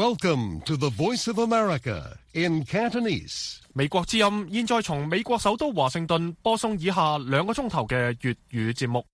Welcome to the Voice of America in Cantonese. 美國之音現在從美國首都華盛頓播送以下2個鐘頭嘅粵語節目。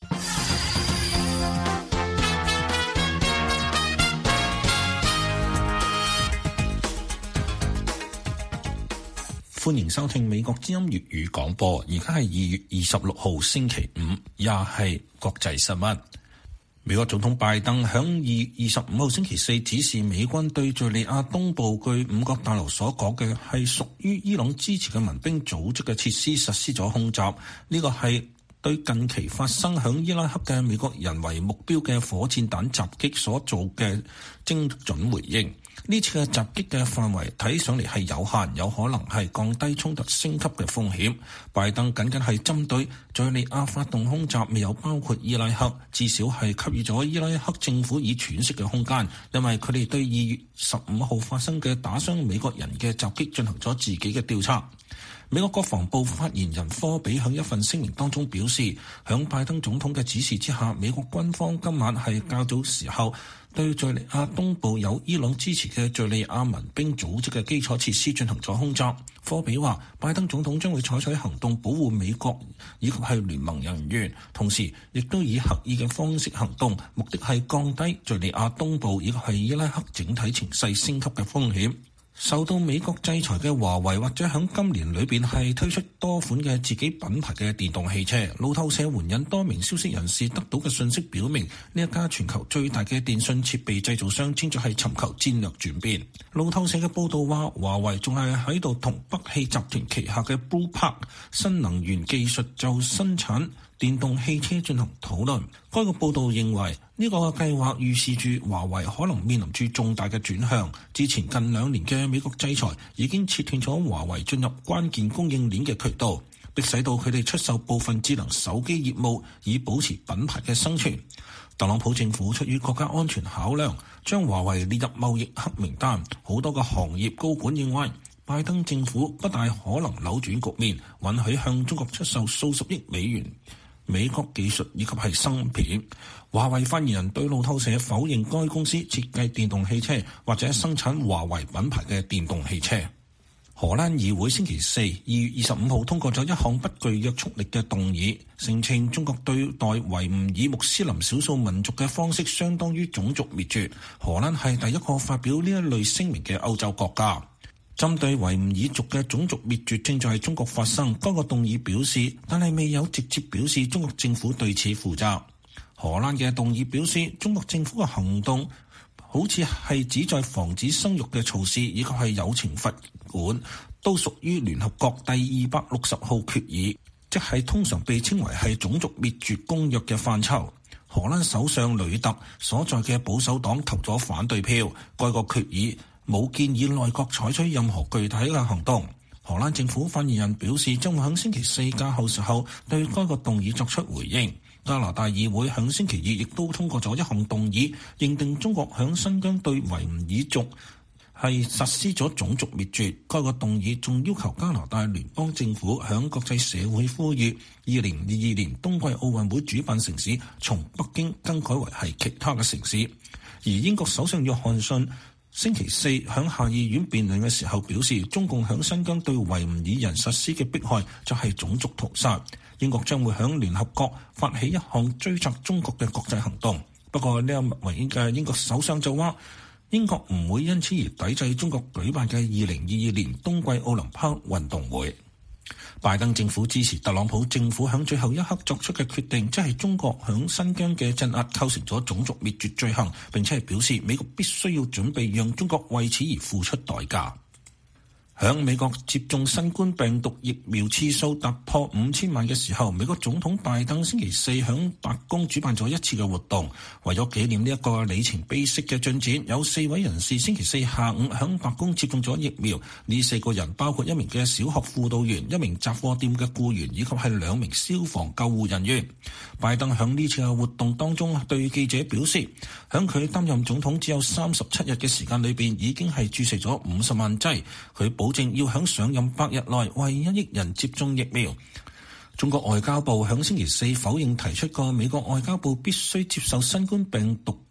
歡迎收聽美國之音粵語廣播，而家係2月26號星期五，也係國際新聞。美國總統拜登響2月25號星期四指示美軍對敘利亞東部據五角大樓所講嘅係屬於伊朗支持嘅民兵組織嘅設施實施咗空襲，呢個係對近期發生響伊拉克嘅美國人為目標嘅火箭彈襲擊所做嘅精準回應。呢次嘅襲擊嘅範圍睇上嚟係有限，有可能係降低衝突升級嘅風險。拜登僅僅係針對敘利亞發動空襲，未有包括伊拉克，至少係給予咗伊拉克政府以喘息嘅空間，因為佢哋對2月15號發生嘅打傷美國人嘅襲擊進行咗自己嘅調查。美國國防部發言人科比喺一份聲明當中表示，響拜登總統嘅指示之下，美國軍方今晚係較早時候對敘利亞東部有伊朗支持嘅敘利亞民兵組織嘅基礎設施進行咗空襲。科比話，拜登總統將會採取行動保護美國以及係聯盟人員，同時亦都以刻意嘅方式行動，目的係降低敘利亞東部以及係伊拉克整體情勢升級嘅風險。受到美國制裁嘅華為或者喺今年裏邊係推出多款嘅自己品牌嘅電動汽車。路透社援引多名消息人士得到嘅信息表明，呢一家全球最大嘅電信設備製造商正在係尋求戰略轉變。路透社嘅報道話，華為仲係喺度同北汽集團旗下嘅 Blue Park 新能源技術就生產電動汽車進行討論。該個報道認為，呢個計劃預示住華為可能面臨住重大嘅轉向。之前近2年嘅美國制裁已經切斷咗華為進入關鍵供應鏈嘅渠道，迫使到佢哋出售部分智能手機業務以保持品牌嘅生存。特朗普政府出於國家安全考量，將華為列入貿易黑名單。好多個行業高管認為，拜登政府不大可能扭轉局面，允許向中國出售數十億美元美國技術以及係芯片。華為發言人對路透社否認該公司設計電動汽車或者生產華為品牌嘅電動汽車。荷蘭議會星期四2月25號通過咗一項不具約束力嘅動議，聲稱中國對待維吾爾穆斯林少數民族嘅方式相當於種族滅絕。荷蘭係第一個發表呢一類聲明嘅歐洲國家。針對維吾爾族嘅種族滅絕正在係中國發生，該個動議表示，但係未有直接表示中國政府對此負責。荷蘭嘅動議表示，中國政府嘅行動好似係旨在防止生育嘅措施，以及係有懲罰管，都屬於聯合國第260號決議，即係通常被稱為係種族滅絕公約嘅範疇。荷蘭首相呂特所在嘅保守黨投咗反對票，該個決議冇建議內閣採取任何具體嘅行動。荷蘭政府發言人表示，將會喺星期四假後時候對該個動議作出回應。加拿大議會喺星期二亦都通過咗一項動議，認定中國喺新疆對維吾爾族係實施咗種族滅絕。該個動議仲要求加拿大聯邦政府向國際社會呼籲2022年冬季奧運會主辦城市從北京更改為係其他嘅城市。而英國首相約翰遜星期四響下議院辯論嘅時候表示，中共響新疆對維吾爾人實施嘅迫害就係種族屠殺。英國將會響聯合國發起一項追責中國嘅國際行動。不過呢位嘅英國首相就話，英國唔會因此而抵制中國舉辦嘅2022年冬季奧林匹克運動會。拜登政府支持特朗普政府響最後一刻作出嘅決定，即係中國響新疆嘅鎮壓構成咗種族滅絕罪行，並且係表示美國必須要準備讓中國為此而付出代價。響美國接種新冠病毒疫苗次數突破5000萬嘅時候，美國總統拜登星期四響白宮主辦咗一次嘅活動，為咗紀念呢一個里程碑式嘅進展，有4位人士星期四下午響白宮接種咗疫苗。呢4個人包括一名嘅小學輔導員、一名雜貨店嘅僱員以及係2名消防救護人員。拜登響呢次嘅活動當中對記者表示，響佢擔任總統只有37日嘅時間裏邊，已經係注射咗50萬劑。佢保證要響上任100日內為1億人接種疫苗。中國外交部響星期四否認提出過美國外交部必須接受新冠病毒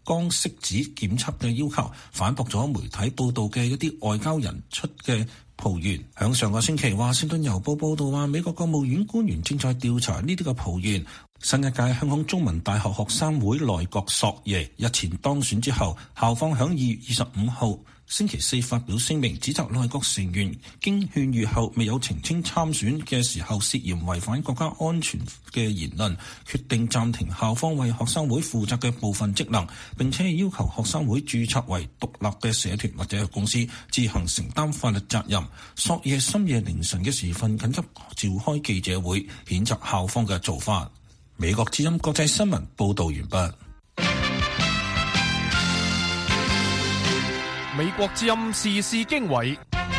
光拭子檢測嘅要求，反駁咗媒體報道嘅一啲外交人出嘅抱怨。響上個星期，華盛頓郵報報道話，美國國務院官員正在調查呢啲嘅抱怨。新一屆香港中文大學學生會內閣朔夜日前當選之後，校方響2月25號星期四發表聲明，指責內閣成員經勸喻後未有澄清參選嘅時候涉嫌違反國家安全嘅言論，決定暫停校方為學生會負責嘅部分職能，並且要求學生會註冊為獨立嘅社團或者係公司，自行承擔法律責任。朔夜深夜凌晨嘅時分緊急召開記者會，譴責校方嘅做法。美國之音國際新聞報道完畢。 美國之音時事經緯。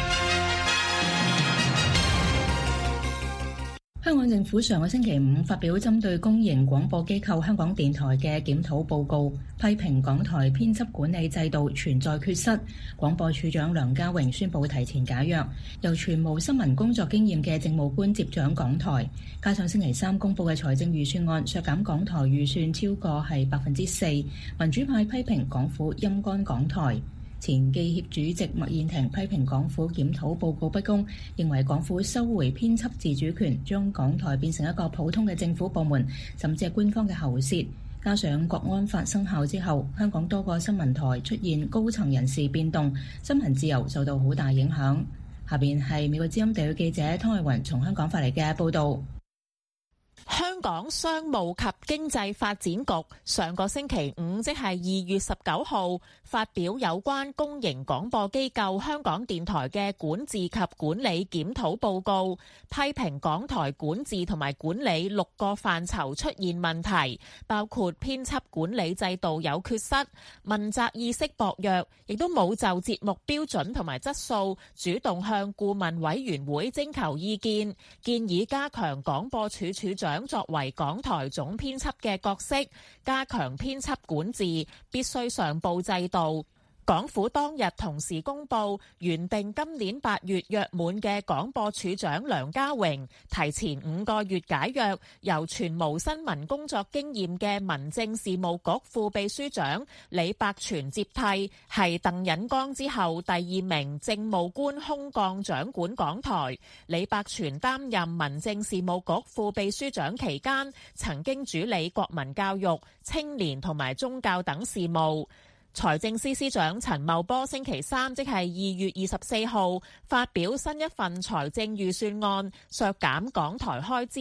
香港政府上個星期五發表針對公營廣播機構香港電台嘅檢討報告，批評港台編輯管理制度存在缺失。廣播處長梁家榮宣布提前解約，由全無新聞工作經驗嘅政務官接掌港台。加上星期三公布嘅財政預算案削減港台預算超過係4%，民主派批評港府陰乾港台。前記協主席麥燕庭批評港府檢討報告不公，認為港府收回編輯自主權，將港台變成一個普通嘅政府部門，甚至係官方嘅喉舌。加上國安法生效之後，香港多個新聞台出現高層人事變動，新聞自由受到好大影響。下邊係美國之音地區記者湯慧雲從香港發嚟嘅報導。 香港商務及經濟發展局上個星期五，即係2月19號，發表有關公營廣播機構香港電台嘅管治及管理檢討報告，批評港台管治同埋管理6個範疇出現問題，包括編輯管理制度有缺失、問責意識薄弱，亦都冇就節目標準同埋質素主動向顧問委員會徵求意見，建議加強廣播處處長作為港台總編輯嘅角色，加強編輯管治，必須上報制度。港府當日同時公布原定今年8月約滿嘅廣播處長梁家榮提前5個月解約，由全無新聞工作經驗嘅民政事務局副秘書長李百全接替，係鄧忍光之後第2名政務官空降掌管港台。李百全擔任民政事務局副秘書長期間，曾經主理國民教育、青年同埋宗教等事務。財政司司長陳茂波星期三，即係2月24號，發表新一份財政預算案，削減港台開支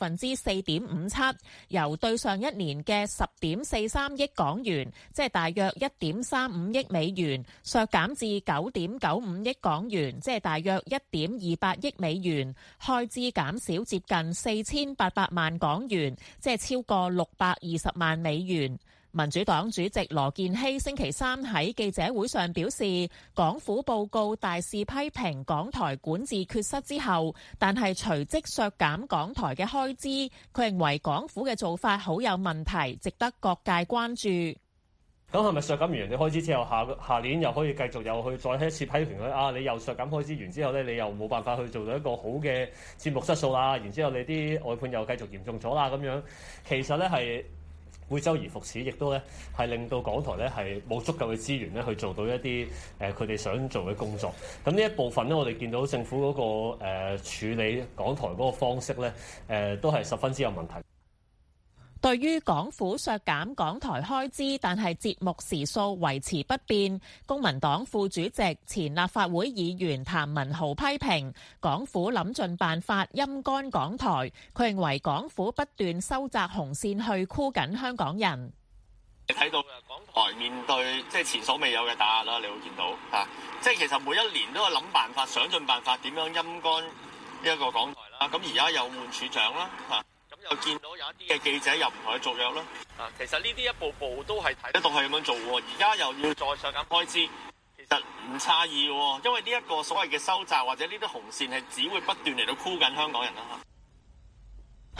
4.57%，由對上一年嘅10.43億港元，即係大約1.35億美元，削減至9.95億港元，即係大約1.28億美元，開支減少接近4800萬港元，即係超過620萬美元。民主黨主席羅健熙星期三喺記者會上表示，港府報告大肆批評港台管治缺失之後，但係隨即削減港台嘅開支，佢認為港府嘅做法好有問題，值得各界關注。 咁係咪削減完人哋開支之後，下年又可以繼續又去再一次批評佢啊？你又削減開支完之後咧，你又冇辦法去做到一個好嘅節目質素啦，然之後你啲外判又繼續嚴重咗啦，咁樣其實咧係會周而復始，亦都咧係令到港台咧係冇足夠嘅資源咧去做到一啲佢哋想做嘅工作。咁呢一部分咧，我哋見到政府嗰個處理港台嗰個方式咧都係十分之有問題。 對於港府削減港台開支，但係節目時數維持不變，公民黨副主席、前立法會議員譚文豪批評港府諗盡辦法陰乾港台。佢認為港府不斷收窄紅線去箍緊香港人。 你睇到嘅港台面對即係前所未有嘅打壓啦，你會見到嚇，即係其實每一年都係諗辦法、想盡辦法點樣陰乾呢一個港台啦。咁而家又換處長啦嚇。又見到有一啲嘅記者又唔同佢續約啦，其實呢啲一步步都係睇得到係咁樣做喎。而家又要再削減開支，其實唔詫異喎，因為呢一個所謂嘅收窄或者呢啲紅線係只會不斷嚟到箍緊香港人啦。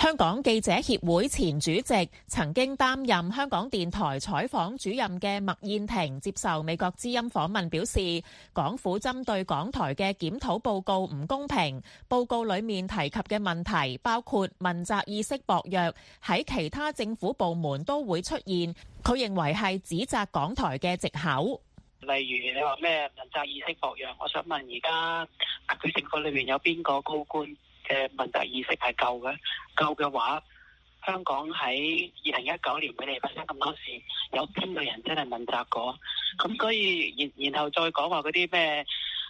香港記者協會前主席、曾經擔任香港電台採訪主任嘅麥燕庭接受美國之音訪問表示，港府針對港台嘅檢討報告唔公平，報告裡面提及嘅問題包括問責意識薄弱，喺其他政府部門都會出現，佢認為係指責港台嘅藉口。 例如你話咩問責意識薄弱，我想問而家特區政府裏面有邊個高官嘅問責意識係夠嘅？夠嘅話，香港喺2019年俾你發生咁多事，有邊個人真係問責過？咁所以然後再講話嗰啲咩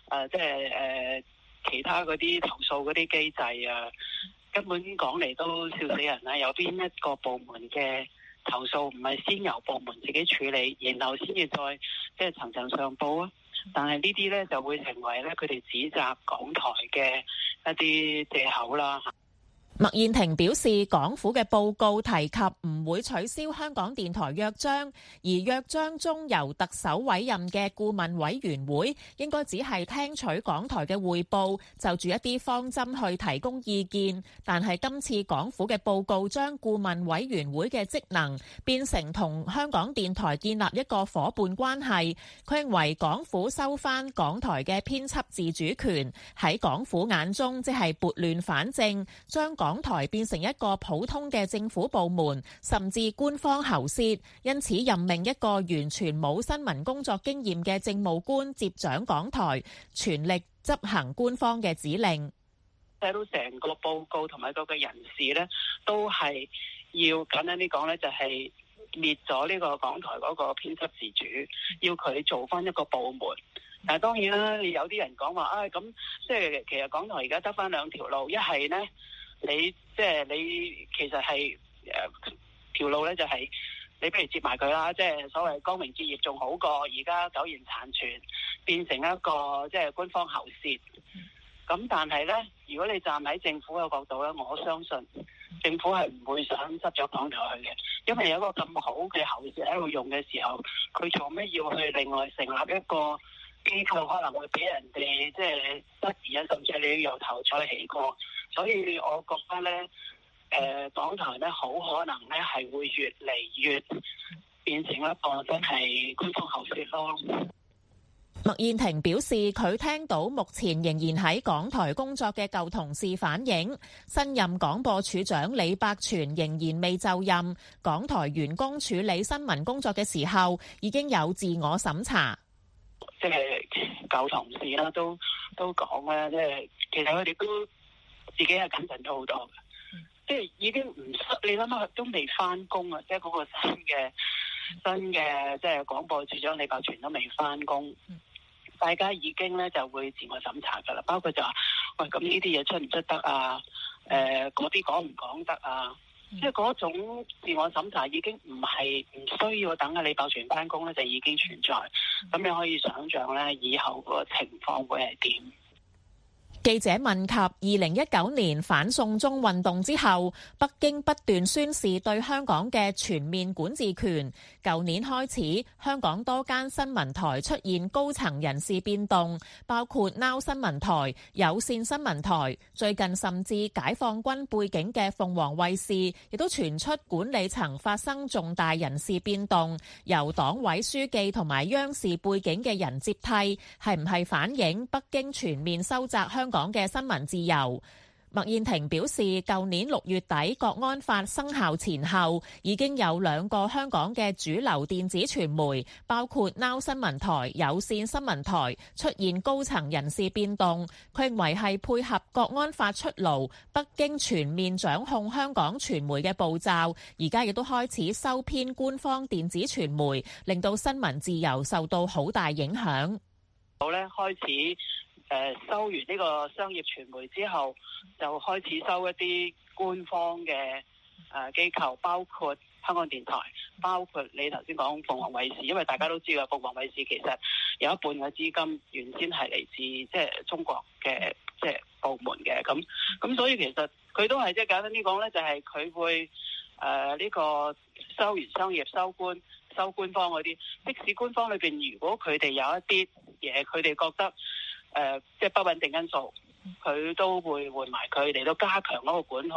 其他嗰啲投訴嗰啲機制啊，根本講嚟都笑死人啦！有邊一個部門嘅投訴唔係先由部門自己處理，然後先至再層層上報啊？但係呢啲咧就會成為咧佢哋指責港台嘅一啲藉口啦。 麥燕庭表示，港府嘅報告提及唔會取消香港電台約章，而約章中由特首委任嘅顧問委員會應該只係聽取港台嘅匯報，就住一啲方針去提供意見。但係今次港府嘅報告將顧問委員會嘅職能變成同香港電台建立一個夥伴關係，佢認為港府收返港台嘅編輯自主權，喺港府眼中即係撥亂反正，將港台變成一個普通嘅政府部門，甚至官方喉舌，因此任命一個完全冇新聞工作經驗嘅政務官接掌港台，全力執行官方嘅指令。 睇到成個報告同埋嗰個人事呢，都係要簡單啲講呢，就係滅咗呢個港台嗰個編輯自主，要佢做翻一個部門。但係當然啦，有啲人講話咁即係其實港台而家得翻兩條路，一係呢。你其實係條路咧，就係你不如接埋佢啦，即係所謂光明結業仲好過而家苟延殘存，變成一個即係官方喉舌。咁但係咧，如果你站喺政府嘅角度咧，我相信政府係唔會想執咗港台去嘅，因為有一個咁好嘅喉舌喺度用嘅時候，佢做咩要去另外成立一個機構，可能會俾人哋即係質疑啊，甚至係你要由頭再起過。所以我覺得咧，港台咧好可能咧係會越嚟越變成一個真係官方喉舌咯。 麥燕庭表示，佢聽到目前仍然喺港台工作嘅舊同事反映，新任廣播處長李百全仍然未就任，港台員工處理新聞工作嘅時候已經有自我審查。 即係舊同事啦，都講咧，即係其實佢哋都自己係謹慎咗好多嘅，即係已經唔你諗下都未翻工啊！即係嗰個新嘅即係廣播處長李百全都未翻工，大家已經咧就會自我審查噶啦，包括就話喂，咁呢啲嘢出唔出得啊？嗰啲講唔講得啊？即係嗰種自我審查已經唔需要等阿李百全翻工咧，就已經存在。咁你可以想象咧，以後個情況會係點？ 記者問及2019年反送中運動之後，北京不斷宣示對香港嘅全面管治權。舊年開始，香港多間新聞台出現高層人事變動，包括 Now 新聞台、有線新聞台，最近甚至解放軍背景嘅鳳凰衛視亦都傳出管理層發生重大人事變動，由黨委書記同埋央視背景嘅人接替，係唔係反映北京全面收窄香港嘅新聞自由？麥燕庭表示，舊年6月底國安法生效前後，已經有2個香港嘅主流電子傳媒，包括 Now 新聞台、有線新聞台，出現高層人事變動。佢認為係配合國安法出爐，北京全面掌控香港傳媒嘅步驟，而家亦都開始收編官方電子傳媒，令到新聞自由受到好大影響。 好咧，開始收完呢個商業傳媒之後，就開始收一啲官方嘅機構，包括香港電台，包括你頭先講鳳凰衛視，因為大家都知道鳳凰衛視其實有一半嘅資金原先係嚟自即係中國嘅即係部門嘅，咁所以其實佢都係即係簡單啲講咧，就係佢會呢個收完商業收官方嗰啲，即使官方裏邊如果佢哋有一啲嘢，佢哋覺得即係不穩定因素，佢都會換埋佢嚟到加強嗰個管控。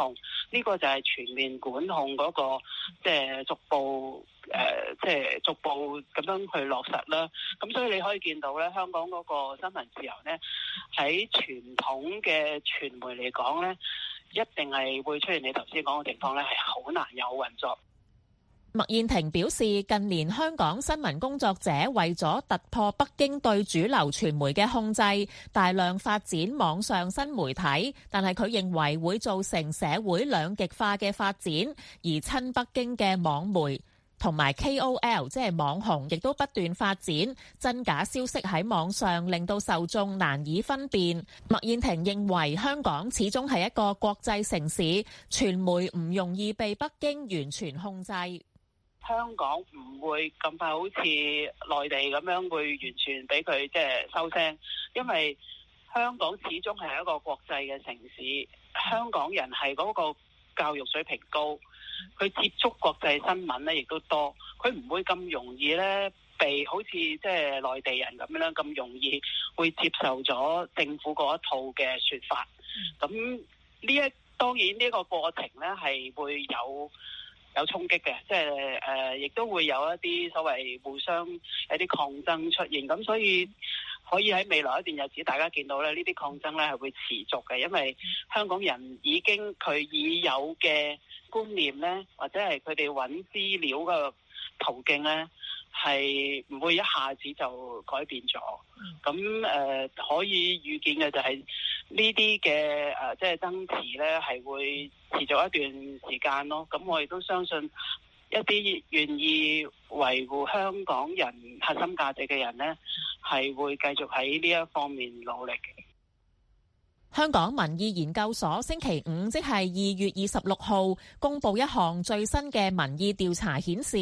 呢個就係全面管控嗰個即係逐步咁樣去落實啦。咁所以你可以見到咧，香港嗰個新聞自由咧，喺傳統嘅傳媒嚟講咧，一定係會出現你頭先講嘅情況咧，係好難有運作。 麥燕庭表示，近年香港新聞工作者為咗突破北京對主流傳媒嘅控制，大量發展網上新媒體，但係佢認為會造成社會兩極化嘅發展，而親北京嘅網媒同埋 KOL 即係網紅，亦都不斷發展，真假消息喺網上令到受眾難以分辨。麥燕庭認為香港始終係一個國際城市，傳媒唔容易被北京完全控制。 香港唔會咁快好似內地咁樣會完全俾佢即係收聲，因為香港始終係一個國際嘅城市，香港人係嗰個教育水平高，佢接觸國際新聞咧亦都多，佢唔會咁容易咧被好似即係內地人咁樣咁容易會接受咗政府嗰一套嘅説法。咁當然呢個過程咧係會有衝擊嘅，即係亦都會有一啲所謂互相一啲抗爭出現，咁所以可以喺未來一段日子，大家見到咧呢啲抗爭咧係會持續嘅，因為香港人佢已有嘅觀念咧，或者係佢哋揾資料嘅途徑咧，係唔會一下子就改變咗。咁可以預見嘅就係呢啲嘅即係爭持咧，係會持續一段時間咯。咁我亦都相信一啲願意維護香港人核心價值嘅人咧，係會繼續喺呢一方面努力嘅。 香港民意研究所星期五，即係2月26號，公布一項最新嘅民意調查顯示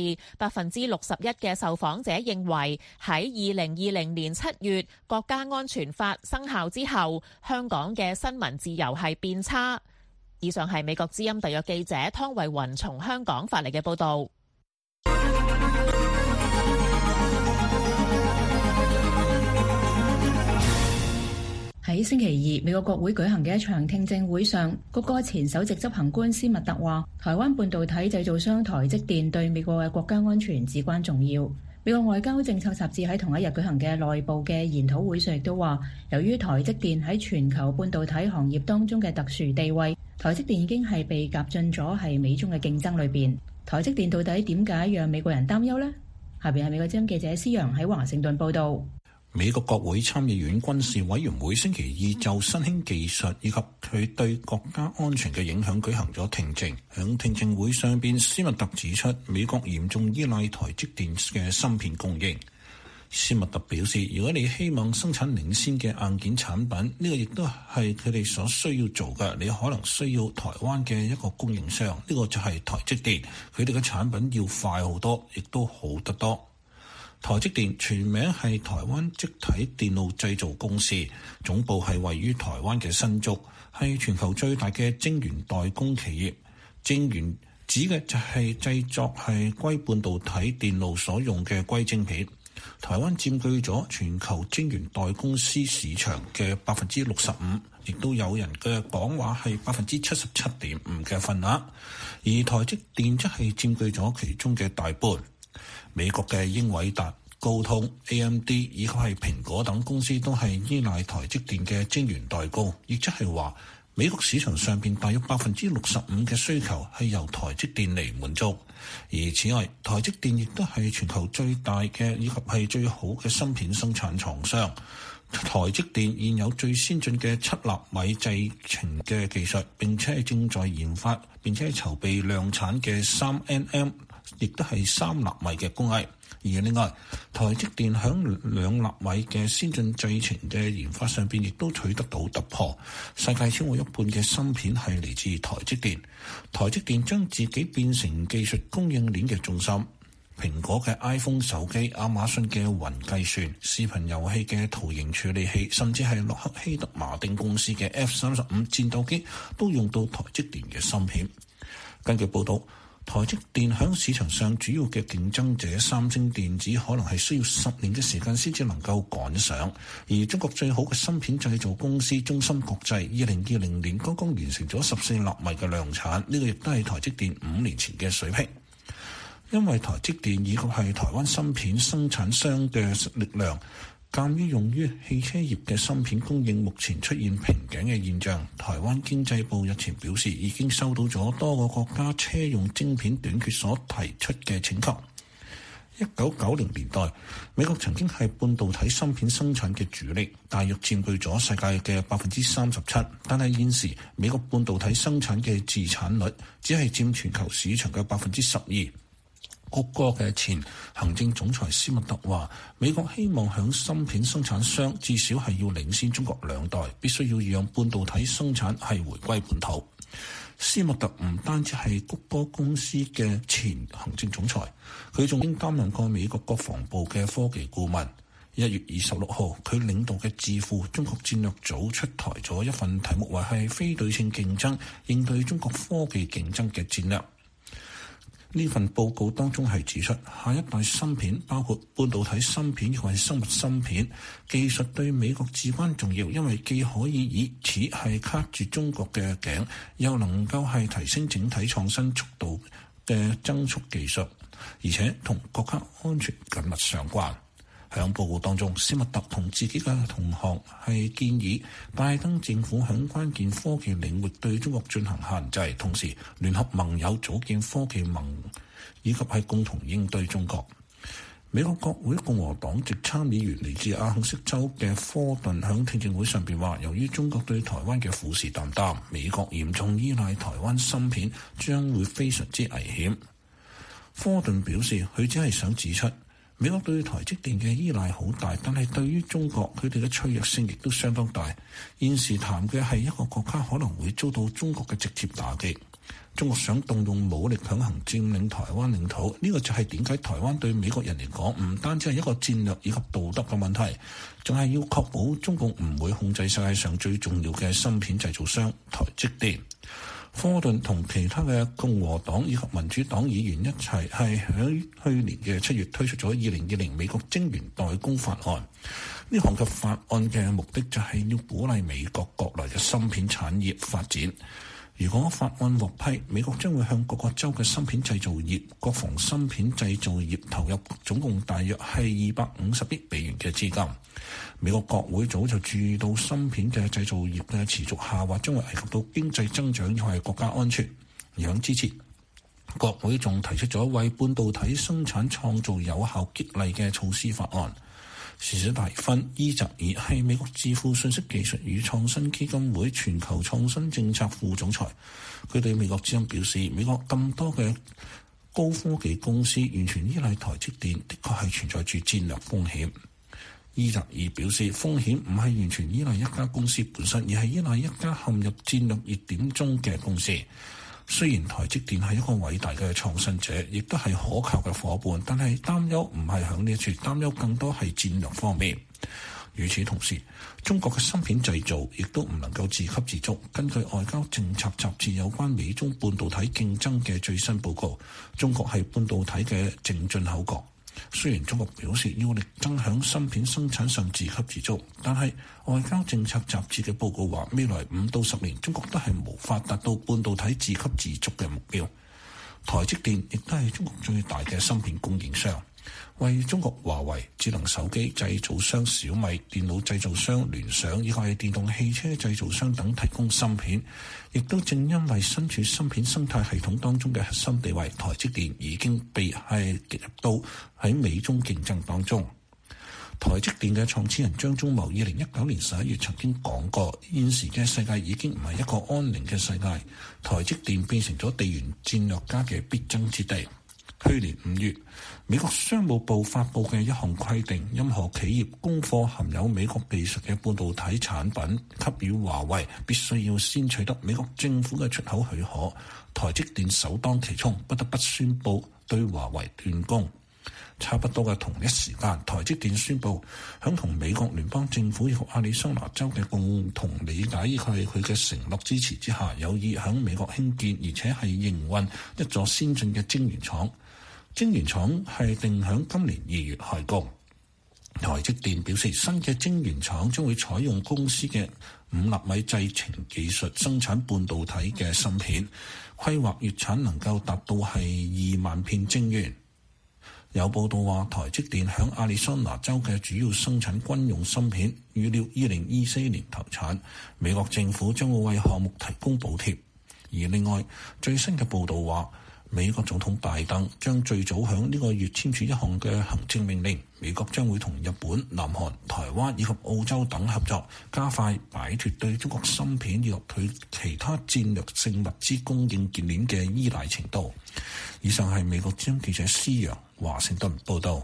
，61%嘅受訪者認為喺2020年7月國家安全法生效之後，香港嘅新聞自由係變差。以上係美國之音特約記者湯慧雲從香港發嚟嘅報導。 喺星期二，美國國會舉行嘅一場聽證會上，谷歌前首席執行官施密特話，台灣半導體製造商台積電對美國嘅國家安全至關重要。美國外交政策雜誌喺同一日舉行嘅內部嘅研討會上亦都話，由於台積電喺全球半導體行業當中嘅特殊地位，台積電已經係被夾進咗係美中嘅競爭裏邊。台積電到底點解讓美國人擔憂呢？下邊係美國之音記者施洋喺華盛頓報道。 美國國會參議院軍事委員會星期二就新興技術以及佢對國家安全嘅影響舉行咗聽證。響聽證會上邊，施密特指出美國嚴重依賴台積電嘅芯片供應。施密特表示，如果你希望生產領先嘅硬件產品，呢個亦都係佢哋所需要做嘅。你可能需要台灣嘅一個供應商，呢個就係台積電。佢哋嘅產品要快好多，亦都好得多。台積電全名係台灣積體電路製造公司，總部係位於台灣嘅新竹，係全球最大嘅晶圓代工企業。晶圓指嘅就係製作係硅半導體電路所用嘅硅晶片。台灣佔據咗全球晶圓代公司市場嘅65%，亦都有人嘅講話係77.5%嘅份額，而台積電則係佔據咗其中嘅大半。美國嘅英偉達、高通、AMD 以及係蘋果等公司都係依賴台積電嘅晶圓代工，亦即係話美國市場上邊大約65%嘅需求係由台積電嚟滿足。而此外，台積電亦都係全球最大嘅以及係最好嘅芯片生產廠商。台積電現有最先進嘅7納米製程嘅技術，並且係正在研發並且係籌備量產嘅3nm。亦都係3納米嘅工藝，而另外台積電響2納米嘅先進製程嘅研發上邊，亦都取得到突破。世界超過一半嘅芯片係嚟自台積電，台積電將自己變成技術供應鏈嘅中心。蘋果嘅 iPhone 手機、亞馬遜嘅雲計算、視頻遊戲嘅圖形處理器，甚至係洛克希德馬丁公司嘅 F-35戰鬥機，都用到台積電嘅芯片。根據報道， 台積電響市場上主要嘅競爭者三星電子可能係需要10年嘅時間先至能夠趕上，而中國最好嘅芯片製造公司中芯國際2020年剛剛完成咗14納米嘅量產，呢個亦都係台積電5年前嘅水平。因為台積電以及係台灣芯片生產商嘅力量，鑑於用於汽車業嘅芯片供應目前出現瓶頸嘅現象，台灣經濟部日前表示已經收到咗多個國家車用晶片短缺所提出嘅請求。1990年代，美國曾經係半導體芯片生產嘅主力，大約佔據咗世界嘅37%，但係現時美國半導體生產嘅自產率只係佔全球市場嘅12%。谷歌嘅前行政總裁施密特話，美國希望響芯片生產商至少係要領先中國2代，必須要讓半導體生產係回歸本土。施密特唔單止係谷歌公司嘅前行政總裁，佢仲經擔任過美國國防部嘅科技顧問。1月26號，佢領導嘅智庫中國戰略組出台咗一份題目為係非對稱競爭，應對中國科技競爭嘅戰略。呢份報告當中係指出，下一代芯片包括半導體芯片亦或係生物芯片技術對美國至關重要，因為既可以以此係卡住中國嘅頸，又能夠係提升整體創新速度嘅增速技術，而且同國家安全緊密相關。喺報告當中，施密特同自己嘅同行係建議拜登政府喺關鍵科技領域對中國進行限制，同時聯合盟友組建科技盟，以及係共同應對中國。美國國會共和黨籍參議員嚟自阿肯色州嘅科頓喺聽證會上邊話，由於中國對台灣嘅虎視眈眈，美國嚴重依賴台灣芯片將會非常之危險。科頓表示，佢只係想指出，美國對台積電嘅依賴好大，但係對於中國佢哋嘅脆弱性亦都相當大。現時談嘅係一個國家可能會遭到中國嘅直接打擊。中國想動用武力強行佔領台灣領土，呢個就係點解台灣對美國人嚟講唔單止係一個戰略以及道德嘅問題，仲係要確保中共唔會控制世界上最重要嘅芯片製造商台積電。科頓同其他嘅共和黨以及民主黨議員一齊係喺去年嘅7月推出咗2020美國晶圓代工法案。呢項嘅法案嘅目的就係要鼓勵美國國內嘅芯片產業發展。如果法案獲批，美國將會向各個州嘅芯片製造業、國防芯片製造業投入總共大約係250億美元嘅資金。美國國會早就注意到芯片嘅製造業嘅持續下滑將會危及到經濟增長以及係國家安全。而響之前，國會仲提出咗為半導體生產創造有效激勵嘅措施法案。史蒂芬伊澤爾係美國智庫信息技術與創新基金會全球創新政策副總裁，佢對美國之音表示，美國咁多嘅高科技公司完全依賴台積電，的確係存在住戰略風險。伊澤爾表示，風險唔係完全依賴一家公司本身，而係依賴一家陷入戰略熱點中嘅公司。雖然台積電係一個偉大嘅創新者，亦都係可靠嘅夥伴，但係擔憂唔係響呢一處，擔憂更多係戰略方面。與此同時，中國嘅芯片製造亦都唔能夠自給自足。根據外交政策雜誌有關美中半導體競爭嘅最新報告，中國係半導體嘅淨進口國。雖然中國表示要力爭響芯片生產上自給自足，但係外交政策雜誌嘅報告話，未來5到10年中國都係無法達到半導體自給自足嘅目標。台積電亦都係中國最大嘅芯片供應商，為中國華為、智能手機製造商小米、電腦製造商聯想以及係電動汽車製造商等提供芯片。亦都正因為身處芯片生態系統當中嘅核心地位，台積電已經被係夾入到喺美中競爭當中。台積電嘅創始人張忠謀2019年11月曾經講過，現時嘅世界已經唔係一個安寧嘅世界，台積電變成咗地緣戰略家嘅必爭之地。去年5月，美國商務部發布嘅一項規定，任何企業供貨含有美國技術嘅半導體產品給予華為，必須要先取得美國政府嘅出口許可。台積電首當其衝，不得不宣布對華為斷供。 差不多嘅同一時間，台積電宣布響同美國聯邦政府以及亞利桑那州嘅共同理解以及佢嘅承諾支持之下，有意響美國興建而且係營運一座先進嘅晶圓廠。晶圓廠係定響今年2月開工。台積電表示，新嘅晶圓廠將會採用公司嘅5納米製程技術生產半導體嘅芯片，規劃月產能夠達到係2萬片晶圓。有報道話，台積電響亞利桑那州嘅主要生產軍用芯片，預料2024年投產。美國政府將會為項目提供補貼。而另外最新嘅報道話，美國總統拜登將最早響呢個月簽署一項嘅行政命令，美國將會同日本、南韓、台灣以及澳洲等合作，加快擺脫對中國芯片以及佢其他戰略性物資供應鏈嘅依賴程度。以上係美國之音記者施陽華盛頓報道。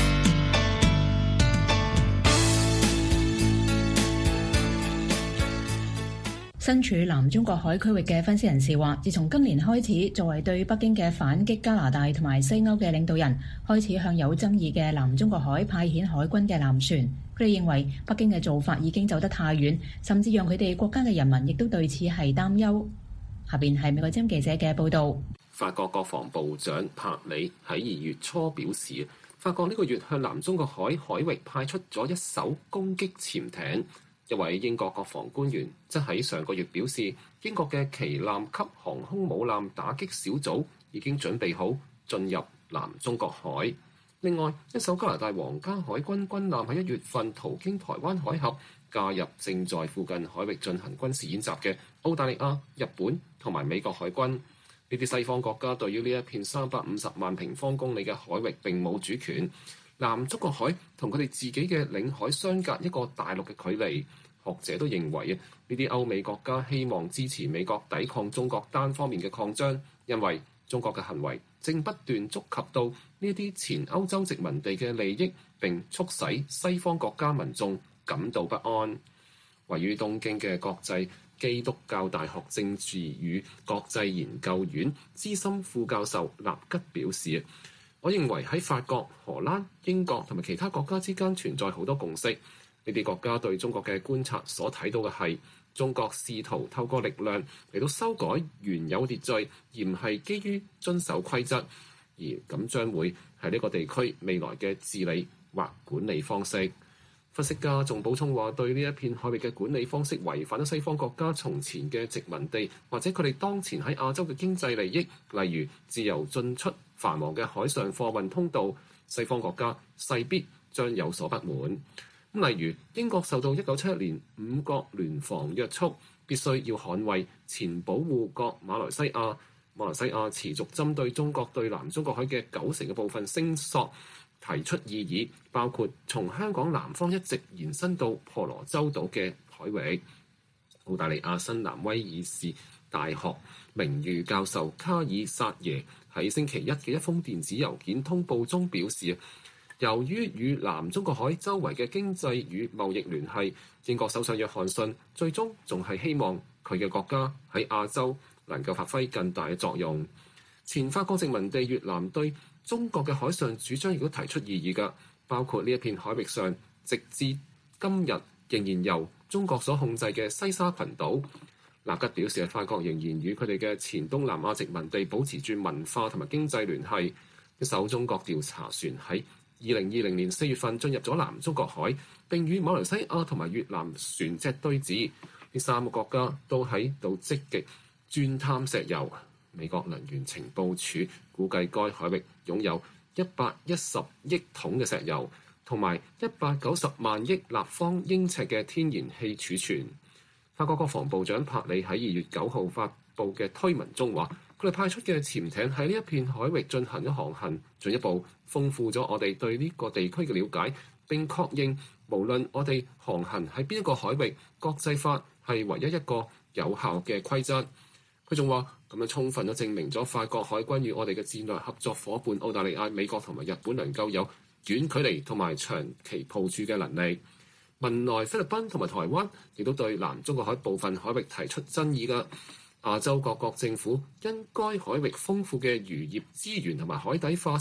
身處南中國海區域嘅分析人士話，自從今年開始，作為對北京嘅反擊加拿大同埋西歐嘅領導人，開始向有爭議嘅南中國海派遣海軍嘅艦船。佢哋認為北京嘅做法已經走得太遠，甚至讓佢哋國家嘅人民亦都對此係擔憂。下邊係美國之音記者嘅報導。 法國國防部長帕里喺2月初表示，法國呢個月向南中國海域派出咗一艘攻擊潛艇。一位英國國防官員則喺上個月表示，英國嘅旗艦級航空母艦打擊小組已經準備好進入南中國海。另外，一艘加拿大皇家海軍軍艦喺1月份途經台灣海峽，加入正在附近海域進行軍事演習嘅澳大利亞、日本同埋美國海軍。呢啲西方國家對於呢一片350萬平方公里嘅海域並冇主權。南中國海同佢哋自己嘅領海相隔一個大陸嘅距離，學者都認為呢啲歐美國家希望支持美國抵抗中國單方面嘅擴張，因為中國嘅行為正不斷觸及到呢啲前歐洲殖民地嘅利益，並促使西方國家民眾感到不安。位於東京嘅國際基督教大學政治與國際研究院資深副教授納吉表示，我認為喺法國、荷蘭、英國同埋其他國家之間存在好多共識。呢啲國家對中國嘅觀察所睇到嘅係，中國試圖透過力量嚟到修改原有秩序，而唔係基於遵守規則，而咁將會係呢個地區未來嘅治理或管理方式。分析家仲補充話，對呢一片海域嘅管理方式違反咗西方國家從前嘅殖民地或者佢哋當前喺亞洲嘅經濟利益，例如自由進出繁忙嘅海上貨運通道，西方國家勢必將有所不滿。例如英國受到1971年5國聯防約束，必須要捍衛前保護國馬來西亞。馬來西亞持續針對中國對南中國海嘅90%嘅部分聲索提出異議，包括從香港南方一直延伸到婆羅洲島嘅海域。澳大利亞新南威爾士大學名譽教授卡爾薩耶喺星期一嘅一封電子郵件通報中表示，由於與南中國海周圍嘅經濟與貿易聯繫，英國首相約翰遜最終仲係希望佢嘅國家喺亞洲能夠發揮更大嘅作用。前法國殖民地越南對中國嘅海上主張亦都提出異議㗎，包括呢一片海域上直至今日仍然由中國所控制嘅西沙群島。納吉表示，法國仍然與佢哋嘅前東南亞殖民地保持住文化同埋經濟聯繫。一艘中國調查船喺2020年4月份進入咗南中國海，並與馬來西亞同埋越南船隻對峙。呢3個國家都喺度積極鑽探石油。美國能源情報處估計該海域擁有110億桶嘅石油，同埋190萬億立方英尺嘅天然氣儲存。法國國防部長帕里喺2月9號發布嘅推文中話，佢哋派出嘅潛艇喺呢一片海域進行咗航行，進一步豐富咗我哋對呢個地區嘅了解，並確認無論我哋航行喺邊一個海域，國際法係唯一一個有效嘅規則。佢仲話，咁樣充分都證明咗法國海軍與我哋嘅戰略合作夥伴澳大利亞、美國同埋日本能夠有遠距離同埋長期部署嘅能力。文萊、菲律賓同埋台灣亦都對南中國海部分海域提出爭議㗎。亞洲各國政府因該海域豐富嘅漁業資源同埋海底化石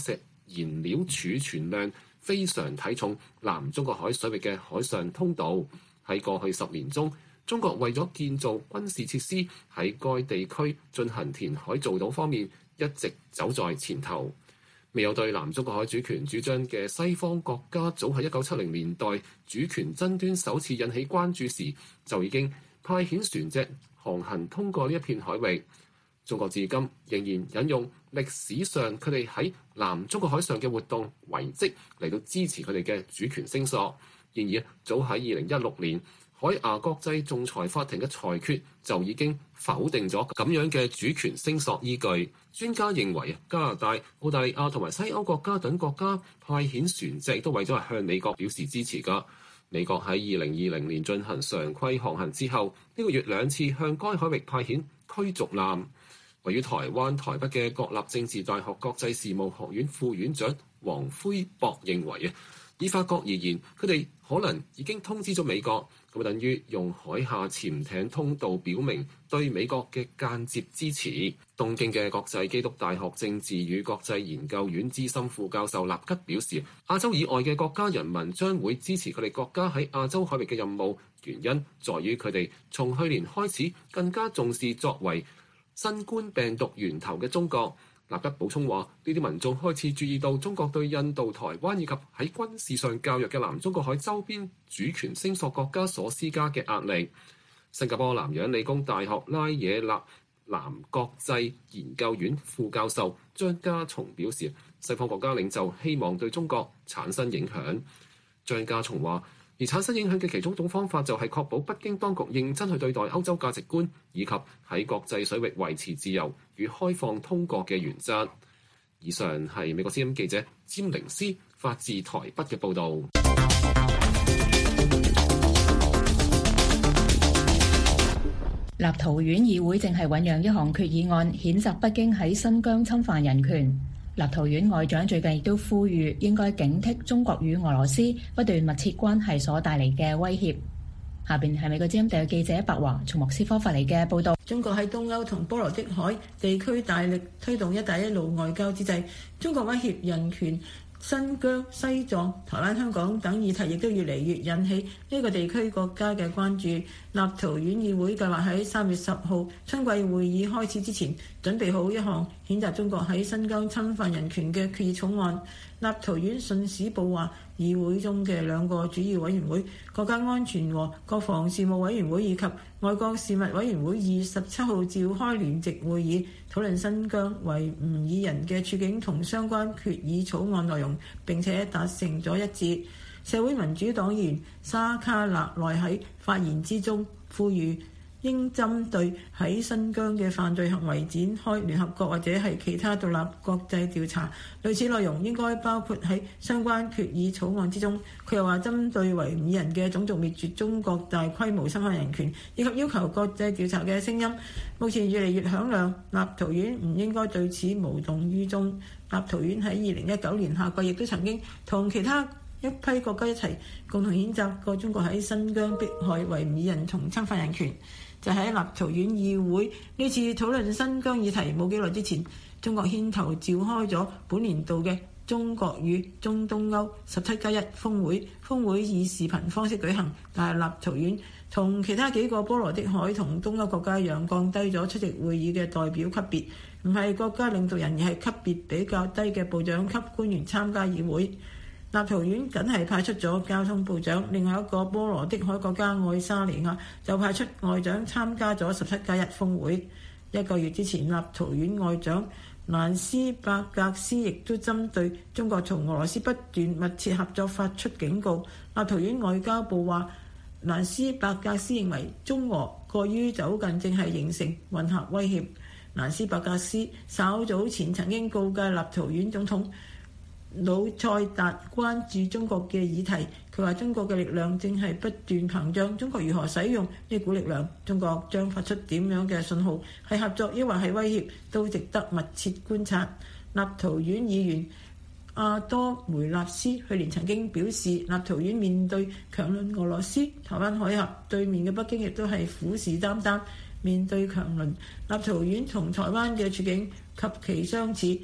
燃料儲存量非常睇重南中國海水域嘅海上通道。喺過去10年中，中國為咗建造軍事設施，喺該地區進行填海造島方面一直走在前頭。未有對南中國海主權主張嘅西方國家，早喺1970年代主權爭端首次引起關注時，就已經派遣船隻航行通過呢一片海域。中國至今仍然引用歷史上佢哋喺南中國海上嘅活動遺跡嚟到支持佢哋嘅主權聲索。然而，早喺2016年，海牙國際仲裁法庭嘅裁決就已經否定咗咁樣嘅主權聲索依據。專家認為，加拿大、澳大利亞同埋西歐國家等國家派遣船隻都為咗係向美國表示支持㗎。美國喺2020年進行常規航行之後，呢個月2次向該海域派遣驅逐艦。位於台灣台北嘅國立政治大學國際事務學院副院長黃輝博認為以法國而言，佢哋可能已經通知咗美國，咁等於用海下潛艇通道表明對美國嘅間接支持。東京嘅國際基督大學政治與國際研究院資深副教授納吉表示，亞洲以外嘅國家人民將會支持佢哋國家喺亞洲海域嘅任務，原因在於佢哋從去年開始更加重視作為新冠病毒源頭嘅中國。納吉補充話，呢啲民眾開始注意到中國對印度、台灣以及喺軍事上較弱嘅南中國海周邊主權聲索國家所施加嘅壓力。新加坡南洋理工大學拉惹納南國際研究院副教授張家松表示，西方國家領袖希望對中國產生影響。張家松話，而產生影響嘅其中一種方法就係確保北京當局認真去對待歐洲價值觀，以及喺國際水域維持自由與開放通過嘅原則。以上係美國之音記者詹寧斯發自台北嘅報導。 立陶宛議會正係醖釀一項決議案，譴責北京喺新疆侵犯人權。立陶宛外長最近亦都呼籲應該警惕中國與俄羅斯不斷密切關係所帶嚟嘅威脅。下邊係美國之音特約記者白華從莫斯科發嚟嘅報導。 中國喺東歐同波羅的海地區大力推動一帶一路外交之際，中國威脅人權、新疆、西藏、台灣、香港等議題亦都越嚟越引起呢個地區國家嘅關注。立陶宛議會計劃喺3月10號春季會議開始之前，準備好一項譴責中國喺新疆侵犯人權嘅決議草案。立陶宛信使報話，議會中嘅2個主要委員會，國家安全和國防事務委員會以及外國事務委員會27號召開聯席會議，討論新疆維吾爾人嘅處境同相關決議草案內容，並且達成咗一致。社會民主黨議員沙卡納內喺發言之中呼籲應針對喺新疆嘅犯罪行為展開聯合國或者係其他獨立國際調查，類似內容應該包括喺相關決議草案之中。佢又話，針對維吾爾人嘅種族滅絕、中國大規模侵犯人權以及要求國際調查嘅聲音，目前越嚟越響亮。立陶宛唔應該對此無動於衷。立陶宛喺2019年夏季亦都曾經同其他一批國家一齊共同譴責過中國喺新疆迫害維吾爾人同侵犯人權。就喺立陶宛議會呢次討論新疆議題冇幾耐之前，中國牽頭召開咗本年度嘅中國與中東歐17+1峰會。峰會以視頻方式舉行，但係立陶宛同其他幾個波羅的海同東歐國家一樣，降低咗出席會議嘅代表級別，唔係國家領導人，而係級別比較低嘅部長級官員參加議會。立陶宛僅係派出咗交通部長，另外一個波羅的海國家愛沙尼亞就派出外長參加咗17+1峰會。1個月之前，立陶宛外長蘭斯伯格斯亦都針對中國同俄羅斯不斷密切合作發出警告。立陶宛外交部話，蘭斯伯格斯認為中俄過於走近正係形成混合威脅。蘭斯伯格斯稍早前曾經告誡立陶宛總統魯塞達關注中國嘅議題，佢話中國嘅力量正係不斷膨脹，中國如何使用呢股力量，中國將發出點樣嘅信號，係合作抑或係威脅，都值得密切觀察。立陶宛議員阿多梅納斯去年曾經表示，立陶宛面對強鄰俄羅斯，台灣海峽對面嘅北京亦都係虎視眈眈。面對強鄰，立陶宛同台灣嘅處境及其相似。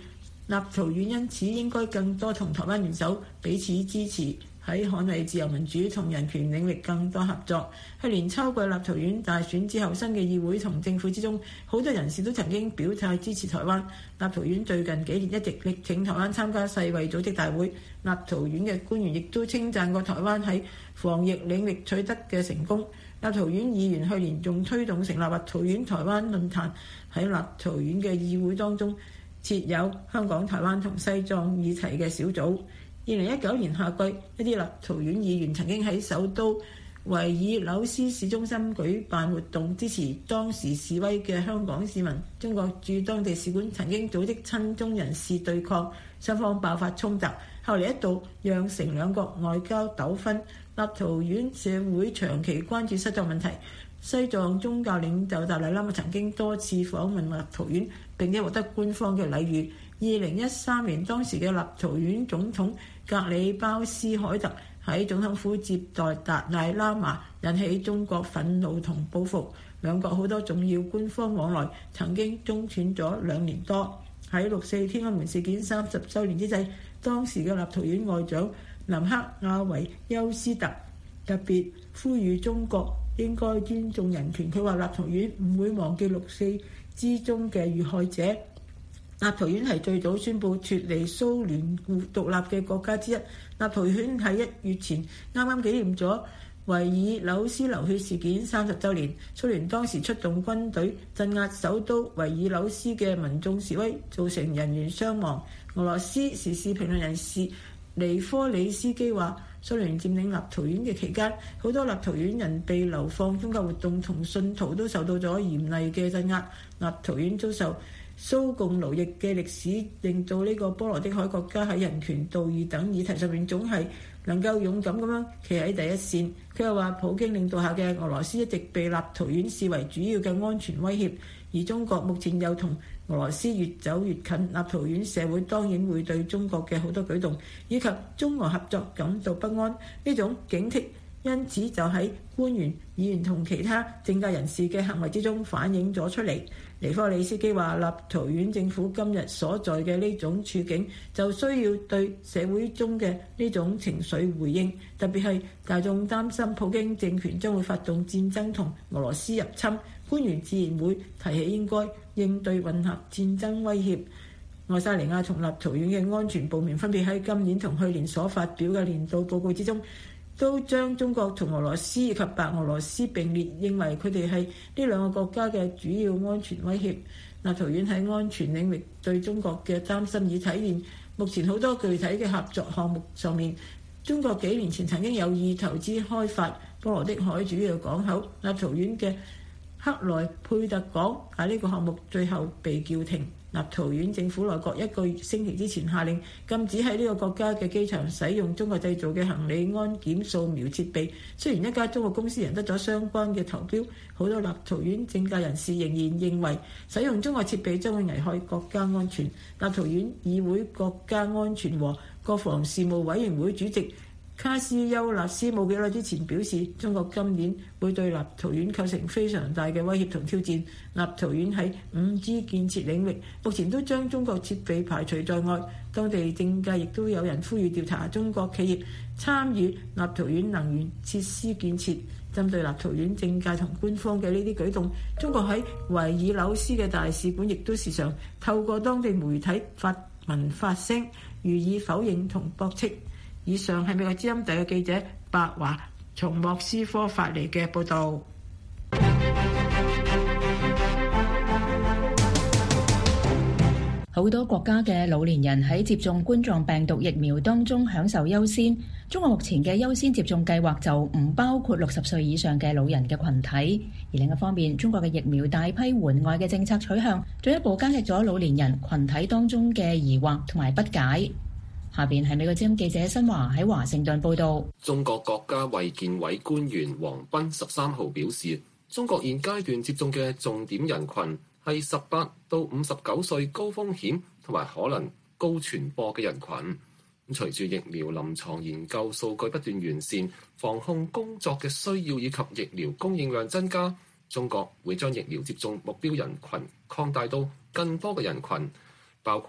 立陶宛因此應該更多同台灣聯手，彼此支持，喺捍衛自由民主同人權領域更多合作。去年秋季立陶宛大選之後，新嘅議會同政府之中，好多人士都曾經表態支持台灣。立陶宛最近幾年一直力挺台灣參加世衛組織大會，立陶宛嘅官員亦都稱讚過台灣喺防疫領域取得嘅成功。立陶宛議員去年仲推動成立立陶宛台灣論壇，喺立陶宛嘅議會當中設有香港、台灣同西藏議題嘅小組。2019年夏季，一啲立陶宛議員曾經喺首都維爾紐斯市中心舉辦活動，支持當時示威嘅香港市民。中國駐當地使館曾經組織親中人士對抗，雙方爆發衝突，後嚟一度釀成兩國外交糾紛。立陶宛社會長期關注失葬問題。西藏宗教領袖達賴喇嘛曾經多次訪問立陶宛，並且獲得官方嘅禮遇。2013年，當時嘅立陶宛總統格里包斯凱特喺總統府接待達賴喇嘛，引起中國憤怒同報復。兩國好多重要官方往來曾經中斷咗2年多。喺6·4天安門事件30週年之際，當時嘅立陶宛外長林克亞維休斯特特別呼籲中國應該尊重人權。佢話立陶宛唔會忘記6·4之中嘅遇害者。立陶宛係最早宣布脫離蘇聯獨立嘅國家之一。立陶宛喺1月前啱啱紀念咗維爾紐斯流血事件30週年。蘇聯當時出動軍隊鎮壓首都維爾紐斯嘅民眾示威，造成人員傷亡。俄羅斯時事評論人士尼科里斯基話，蘇聯佔領立陶宛嘅期間，好多立陶宛人被流放，宗教活動同信徒都受到咗嚴厲嘅鎮壓。立陶宛遭受蘇共奴役嘅歷史，令到呢個波羅的海國家喺人權、道義等議題上面總係能夠勇敢咁樣企喺第一線。佢又話，普京領導下嘅俄羅斯一直被立陶宛視為主要嘅安全威脅，而中國目前又同俄羅斯越走越近。立陶宛社會當然會對中國嘅好多舉動以及中俄合作感到不安，呢種警惕因此就喺官員、議員同其他政界人士嘅行為之中反映咗出嚟。尼科里斯基話，立陶宛政府今日所在嘅呢種處境，就需要對社會中嘅呢種情緒回應，特別係大眾擔心普京政權將會發動戰爭同俄羅斯入侵，官員自然會提起應該應對混合戰爭威脅。愛沙尼亞同立陶宛嘅安全部門分別喺今年同去年所發表嘅年度報告之中，都將中國同俄羅斯以及白俄羅斯並列，認為佢哋係呢兩個國家嘅主要安全威脅。立陶宛喺安全領域對中國嘅擔心已體現目前好多具體嘅合作項目上面。中國幾年前曾經有意投資開發波羅的海主要港口，立陶宛嘅克萊佩特港喺呢個項目最後被叫停。立陶宛政府內閣1個星期之前下令禁止喺呢個國家嘅機場使用中國製造嘅行李安檢掃描設備。雖然一家中國公司贏得咗相關嘅投標，好多立陶宛政界人士仍然認為使用中國設備將會危害國家安全。立陶宛議會國家安全和國防事務委員會主席卡斯丘納斯冇幾耐之前表示，中國今年會對立陶宛構成非常大嘅威脅同挑戰。立陶宛喺 5G 建設領域目前都將中國設備排除在外，當地政界亦都有人呼籲調查中國企業參與立陶宛能源設施建設。針對立陶宛政界同官方嘅呢啲舉動，中國喺維爾紐斯嘅大使館亦都時常透過當地媒體發文發聲，予以否認同駁斥。以上係美國之音第一記者白華從莫斯科發嚟嘅報導。 好多國家嘅老年人喺接種冠狀病毒疫苗當中享受優先。中國目前嘅優先接種計劃就唔包括60歲以上嘅老人嘅群體。而另一方面，中國嘅疫苗大批援外嘅政策取向，進一步加劇咗老年人群體當中嘅疑惑同埋不解。下邊係美國之音記者新華喺華盛頓報道。 中國國家衛健委官員黃斌13號表示，中國現階段接種嘅重點人群係18到59歲高風險同埋可能高傳播嘅人群。隨住疫苗臨床研究數據不斷完善，防控工作嘅需要以及疫苗供應量增加，中國會將疫苗接種目標人群擴大到更多嘅人群，包括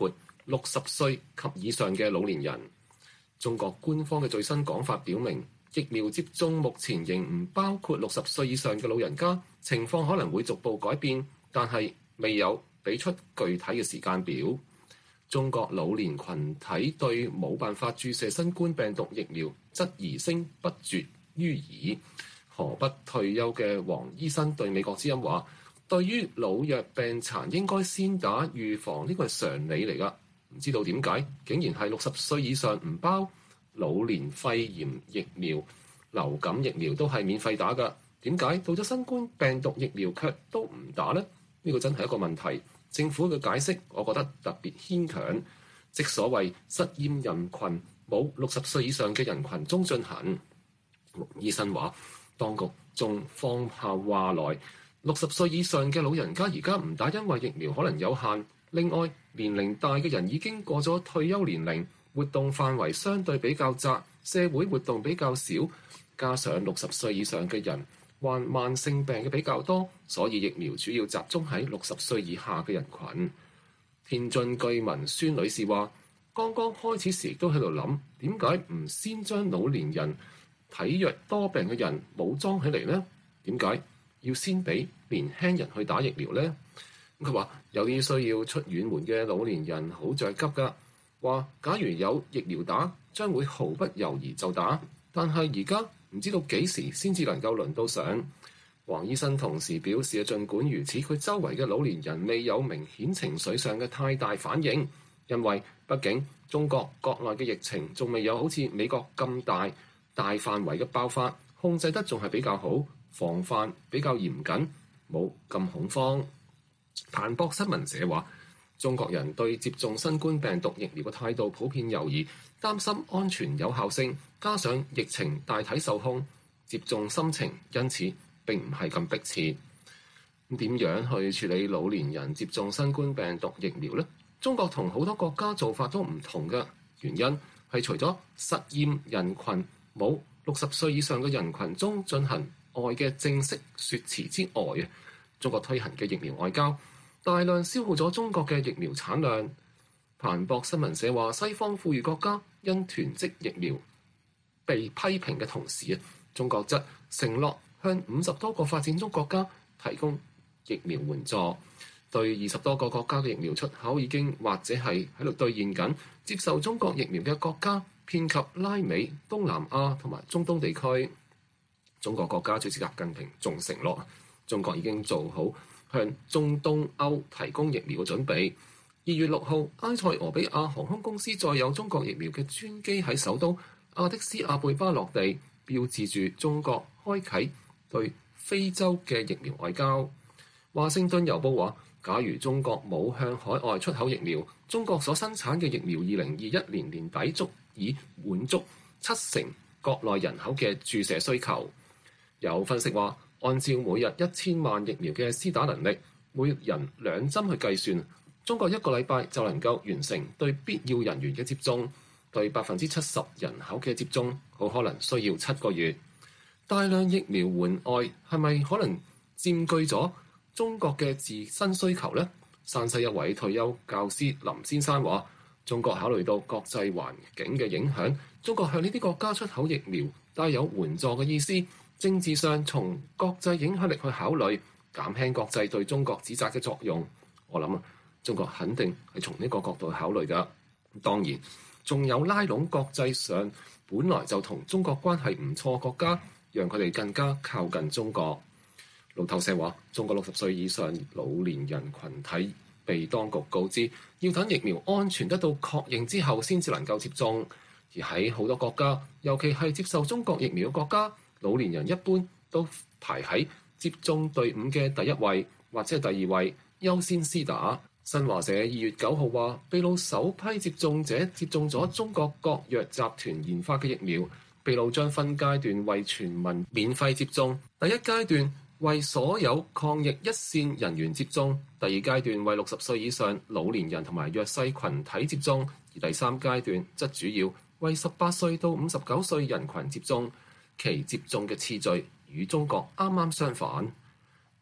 60歲及以上嘅老年人。中國官方嘅最新講法表明，疫苗接種目前仍唔包括60歲以上嘅老人家，情況可能會逐步改變，但係未有俾出具體嘅時間表。中國老年群體對冇辦法注射新冠病毒疫苗質疑聲不絕於耳。河北退休嘅黃醫生對美國之音話：對於老弱病殘應該先打預防，呢個係常理嚟㗎。唔知道點解竟然係60歲以上唔包，老年肺炎疫苗、流感疫苗都係免費打㗎。點解到咗新冠病毒疫苗卻都唔打呢？呢個真係一個問題。政府嘅解釋，我覺得特別牽強。即所謂實驗人群冇60歲以上嘅人群中進行。醫生話，當局仲放下話來，60歲以上嘅老人家而家唔打，因為疫苗可能有限。另外，年齡大嘅人已經過咗退休年齡，活動範圍相對比較窄，社會活動比較少，加上60歲以上嘅人患慢性病嘅比較多，所以疫苗主要集中喺60歲以下嘅人群。天津居民孫女士話：剛剛開始時都喺度諗，點解唔先將老年人、體弱多病嘅人武裝起嚟呢？點解要先俾年輕人去打疫苗呢？佢話有啲需要出遠門嘅老年人好着急㗎，話假如有疫苗打，將會毫不猶豫就打，但係而家唔知道幾時先至能夠輪到上。黃醫生同時表示，儘管如此，佢周圍嘅老年人未有明顯情緒上嘅太大反應，因為畢竟中國國內嘅疫情仲未有好似美國咁大範圍嘅爆發，控制得仲係比較好，防範比較嚴謹，冇咁恐慌。彭博新聞社話，中國人對接種新冠病毒疫苗嘅態度普遍猶豫，擔心安全有效性，加上疫情大體受控，接種心情因此並唔係咁迫切。咁點樣去處理老年人接種新冠病毒疫苗呢？中國同好多國家做法都唔同嘅，原因係除咗實驗人群冇60歲以上嘅人群中進行外嘅正式説辭之外，中國推行嘅疫苗外交大量消耗咗中國嘅疫苗產量。彭博新聞社話，西方富裕國家因囤積疫苗被批評嘅同時，中國則承諾向50多個發展中國家提供疫苗援助。對20多個國家嘅疫苗出口已經或者係喺度兌現緊。接受中國疫苗嘅國家遍及拉美、東南亞同埋中東地區。中國國家主席習近平仲承諾，中國已經做好向中東歐提供疫苗嘅準備。2月6號，埃塞俄比亞航空公司載有中國疫苗嘅專機喺首都阿的斯亞貝巴落地，標誌住中國開啟對非洲嘅疫苗外交。華盛頓郵報話，假如中國冇向海外出口疫苗，中國所生產嘅疫苗2021年年底足以滿足70%國內人口嘅注射需求。有分析話，按照每日1000萬疫苗嘅施打能力，每人2針去計算，中國1個禮拜就能夠完成對必要人員嘅接種，對70%人口嘅接種，好可能需要7個月。大量疫苗援外係咪可能佔據咗中國嘅自身需求呢？山西一位退休教師林先生話，中國考慮到國際環境嘅影響，中國向呢啲國家出口疫苗帶有援助嘅意思，政治上從國際影響力去考慮，減輕國際對中國指責嘅作用。我諗中國肯定係從呢個角度考慮㗎。當然，仲有拉攏國際上本來就同中國關係唔錯國家，讓佢哋更加靠近中國。路透社話，中國60歲以上老年人群體被當局告知，要等疫苗安全得到確認之後先至能夠接種。而喺好多國家，尤其係接受中國疫苗嘅國家，老年人一般都排喺接種隊伍嘅第一位或者係第二位，優先施打。新華社2月9號話，秘魯首批接種者接種咗中國國藥集團研發嘅疫苗，秘魯將分階段為全民免費接種。第一階段為所有抗疫一線人員接種，第二階段為60歲以上老年人同埋弱勢群體接種，而第三階段則主要為18歲到59歲人群接種。其接種嘅次序與中國啱啱相反。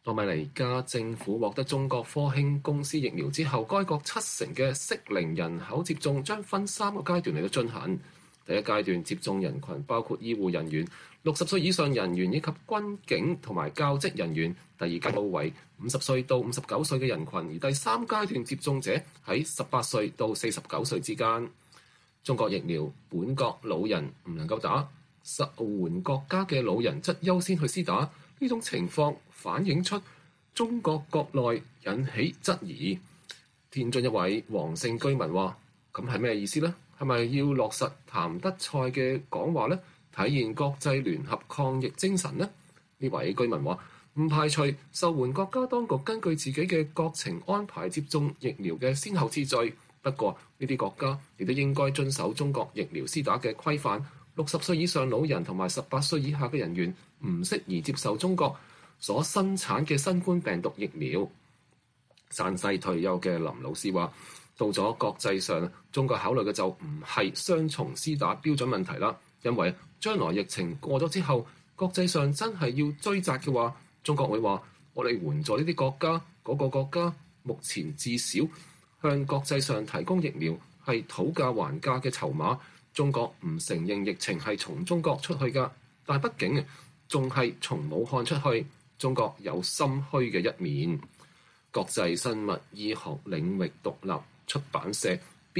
多米尼加政府獲得中國科興公司疫苗之後，該國70%嘅適齡人口接種將分3個階段嚟到進行。第一階段接種人群包括醫護人員、60歲以上人員以及軍警同埋教職人員。第二階段為50歲到59歲嘅人群，而第3階段接種者喺18歲到49歲之間。中國疫苗本國老人唔能夠打，受援國家嘅老人則優先去施打。呢種情況反映出中國國內引起質疑。天津一位黃姓居民話：咁係咩意思呢？係咪要落實譚德塞嘅講話呢？體現國際聯合抗疫精神呢？呢位居民話：唔排除受援國家當局根據自己嘅國情安排接種疫苗嘅先後次序。不過呢啲國家亦都應該遵守中國疫苗施打嘅規範。60歲以上老人同埋18歲以下嘅人員唔適宜接受中國所生產嘅新冠病毒疫苗。山西退休嘅林老師話：到咗國際上，中國考慮嘅就唔係雙重施打標準問題啦，因為將來疫情過咗之後，國際上真係要追責嘅話，中國會話：我哋援助呢啲國家，嗰個國家目前至少向國際上提供疫苗係討價還價嘅籌碼。中國唔承認疫情係從中國出去㗎，但係畢竟仲係從武漢出去，中國有心虛嘅一面。國際生物醫學領域獨立出版社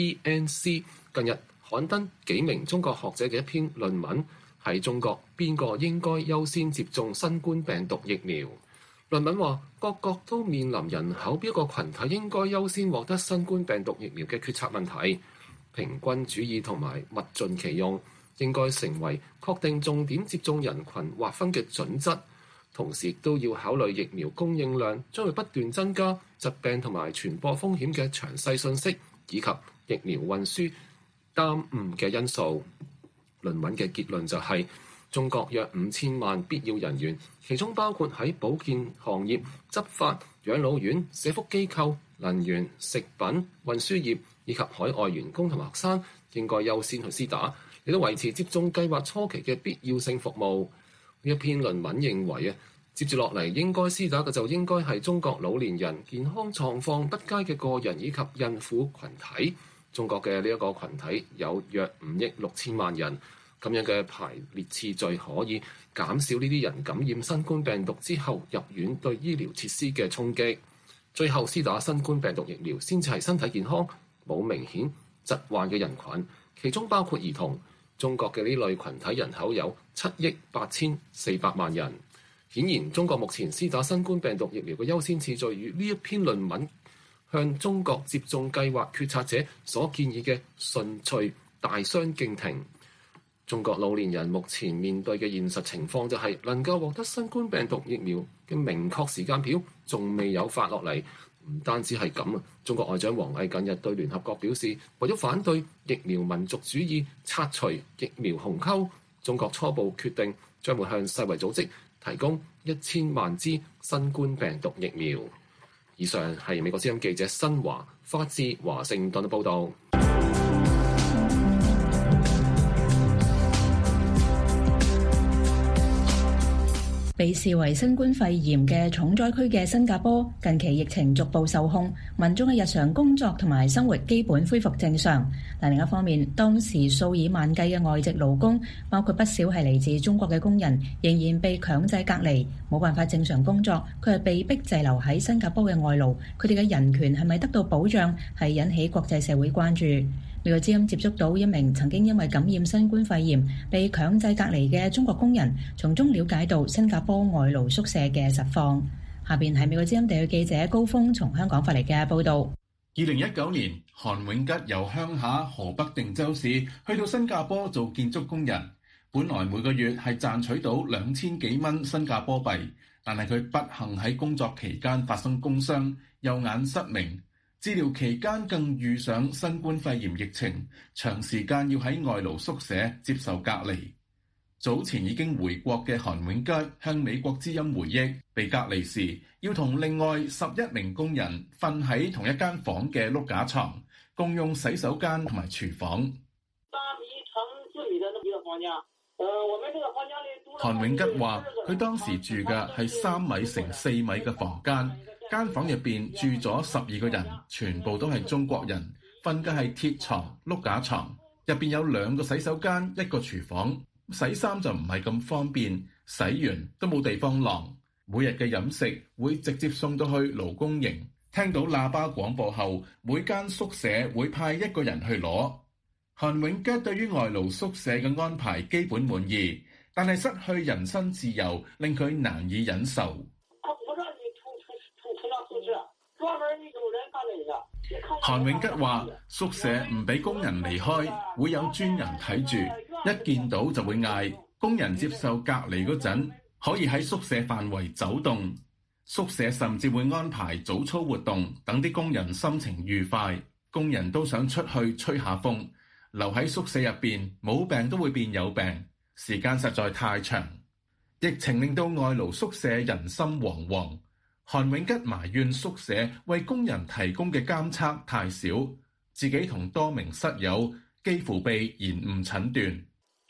BNC 近日刊登幾名中國學者嘅一篇論文，喺中國邊個應該優先接種新冠病毒疫苗。論文話，各國都面臨人口邊一個群體應該優先獲得新冠病毒疫苗嘅決策問題。平均主義同埋物盡其用應該成為確定重點接種人群劃分嘅準則，同時都要考慮疫苗供應量將會不斷增加、疾病同埋傳播風險嘅詳細信息，以及疫苗運輸耽誤嘅因素。論文嘅結論就係，中國約5000萬必要人員，其中包括喺保健行業、執法、養老院、社福機構、能源、食品、運輸業以及海外員工同埋學生，應該優先去施打，嚟到維持接種計劃初期嘅必要性服務。呢一篇論文認為接住落嚟應該施打嘅就應該係中國老年人、健康狀況不佳嘅個人以及孕婦群體。中國嘅呢一個群體有約5億6千萬人，咁樣嘅排列次序可以減少呢啲人感染新冠病毒之後入院對醫療設施嘅衝擊。最後施打新冠病毒疫苗先至係身體健康冇明顯疾患嘅人群，其中包括兒童。中國嘅呢類群體人口有7億8400萬人。顯然，中國目前施打新冠病毒疫苗嘅優先次序與呢一篇論文向中國接種計劃決策者所建議嘅順序大相徑庭。中國老年人目前面對嘅現實情況就係，能夠獲得新冠病毒疫苗嘅明確時間表仲未有發落嚟。唔單止係咁，中國外長王毅近日對聯合國表示，為咗反對疫苗民族主義、拆除疫苗鴻溝，中國初步決定將會向世衛組織提供1000萬支新冠病毒疫苗。以上係美國之音記者新華發自華盛頓嘅報導。 被視為新冠肺炎嘅重災區嘅新加坡，近期疫情逐步受控，民眾嘅日常工作同埋生活基本恢復正常。但另一方面，當時數以萬計嘅外籍勞工，包括不少係嚟自中國嘅工人，仍然被強制隔離，冇辦法正常工作。佢係被迫滯留喺新加坡嘅外勞，佢哋嘅人權係咪得到保障，係引起國際社會關注。美國之音接觸到一名曾經因為感染新冠肺炎被強制隔離嘅中國工人，從中了解到新加坡外勞宿舍嘅實況。下邊係美國之音地區記者高峰從香港發嚟嘅報導。 2019年，韓永吉由鄉下河北定州市去到新加坡做建築工人，本來每個月係賺取到2000幾蚊新加坡幣，但係佢不幸喺工作期間發生工傷，右眼失明。治療期間更遇上新冠肺炎疫情，長時間要喺外勞宿舍接受隔離。早前已經回國嘅韓永吉向美國之音回憶，被隔離時要同另外11名工人瞓喺同一間房嘅碌架床，共用洗手間同埋廚房。 大米成就你的那麼一個房間， 韓永吉話：佢當時住嘅係3米乘4米嘅房間，間房入邊住咗12個人，全部都係中國人，瞓嘅係鐵床、碌架床，入邊有2個洗手間、1個廚房，洗衫就唔係咁方便，洗完都冇地方晾。每日嘅飲食會直接送到去勞工營，聽到喇叭廣播後，每間宿舍會派1個人去攞。韓永吉對於外勞宿舍嘅安排基本滿意，但係失去人身自由令佢難以忍受。韓永吉話：宿舍唔俾工人離開，會有專人睇住，一見到就會嗌。工人接受隔離嗰陣，可以喺宿舍範圍走動。宿舍甚至會安排早操活動，等啲工人心情愉快。工人都想出去吹下風。留喺宿舍入邊，冇病都會變有病，時間實在太長。疫情令到外勞宿舍人心惶惶。韓永吉埋怨宿舍為工人提供嘅監測太少，自己同多名室友幾乎被延誤診斷。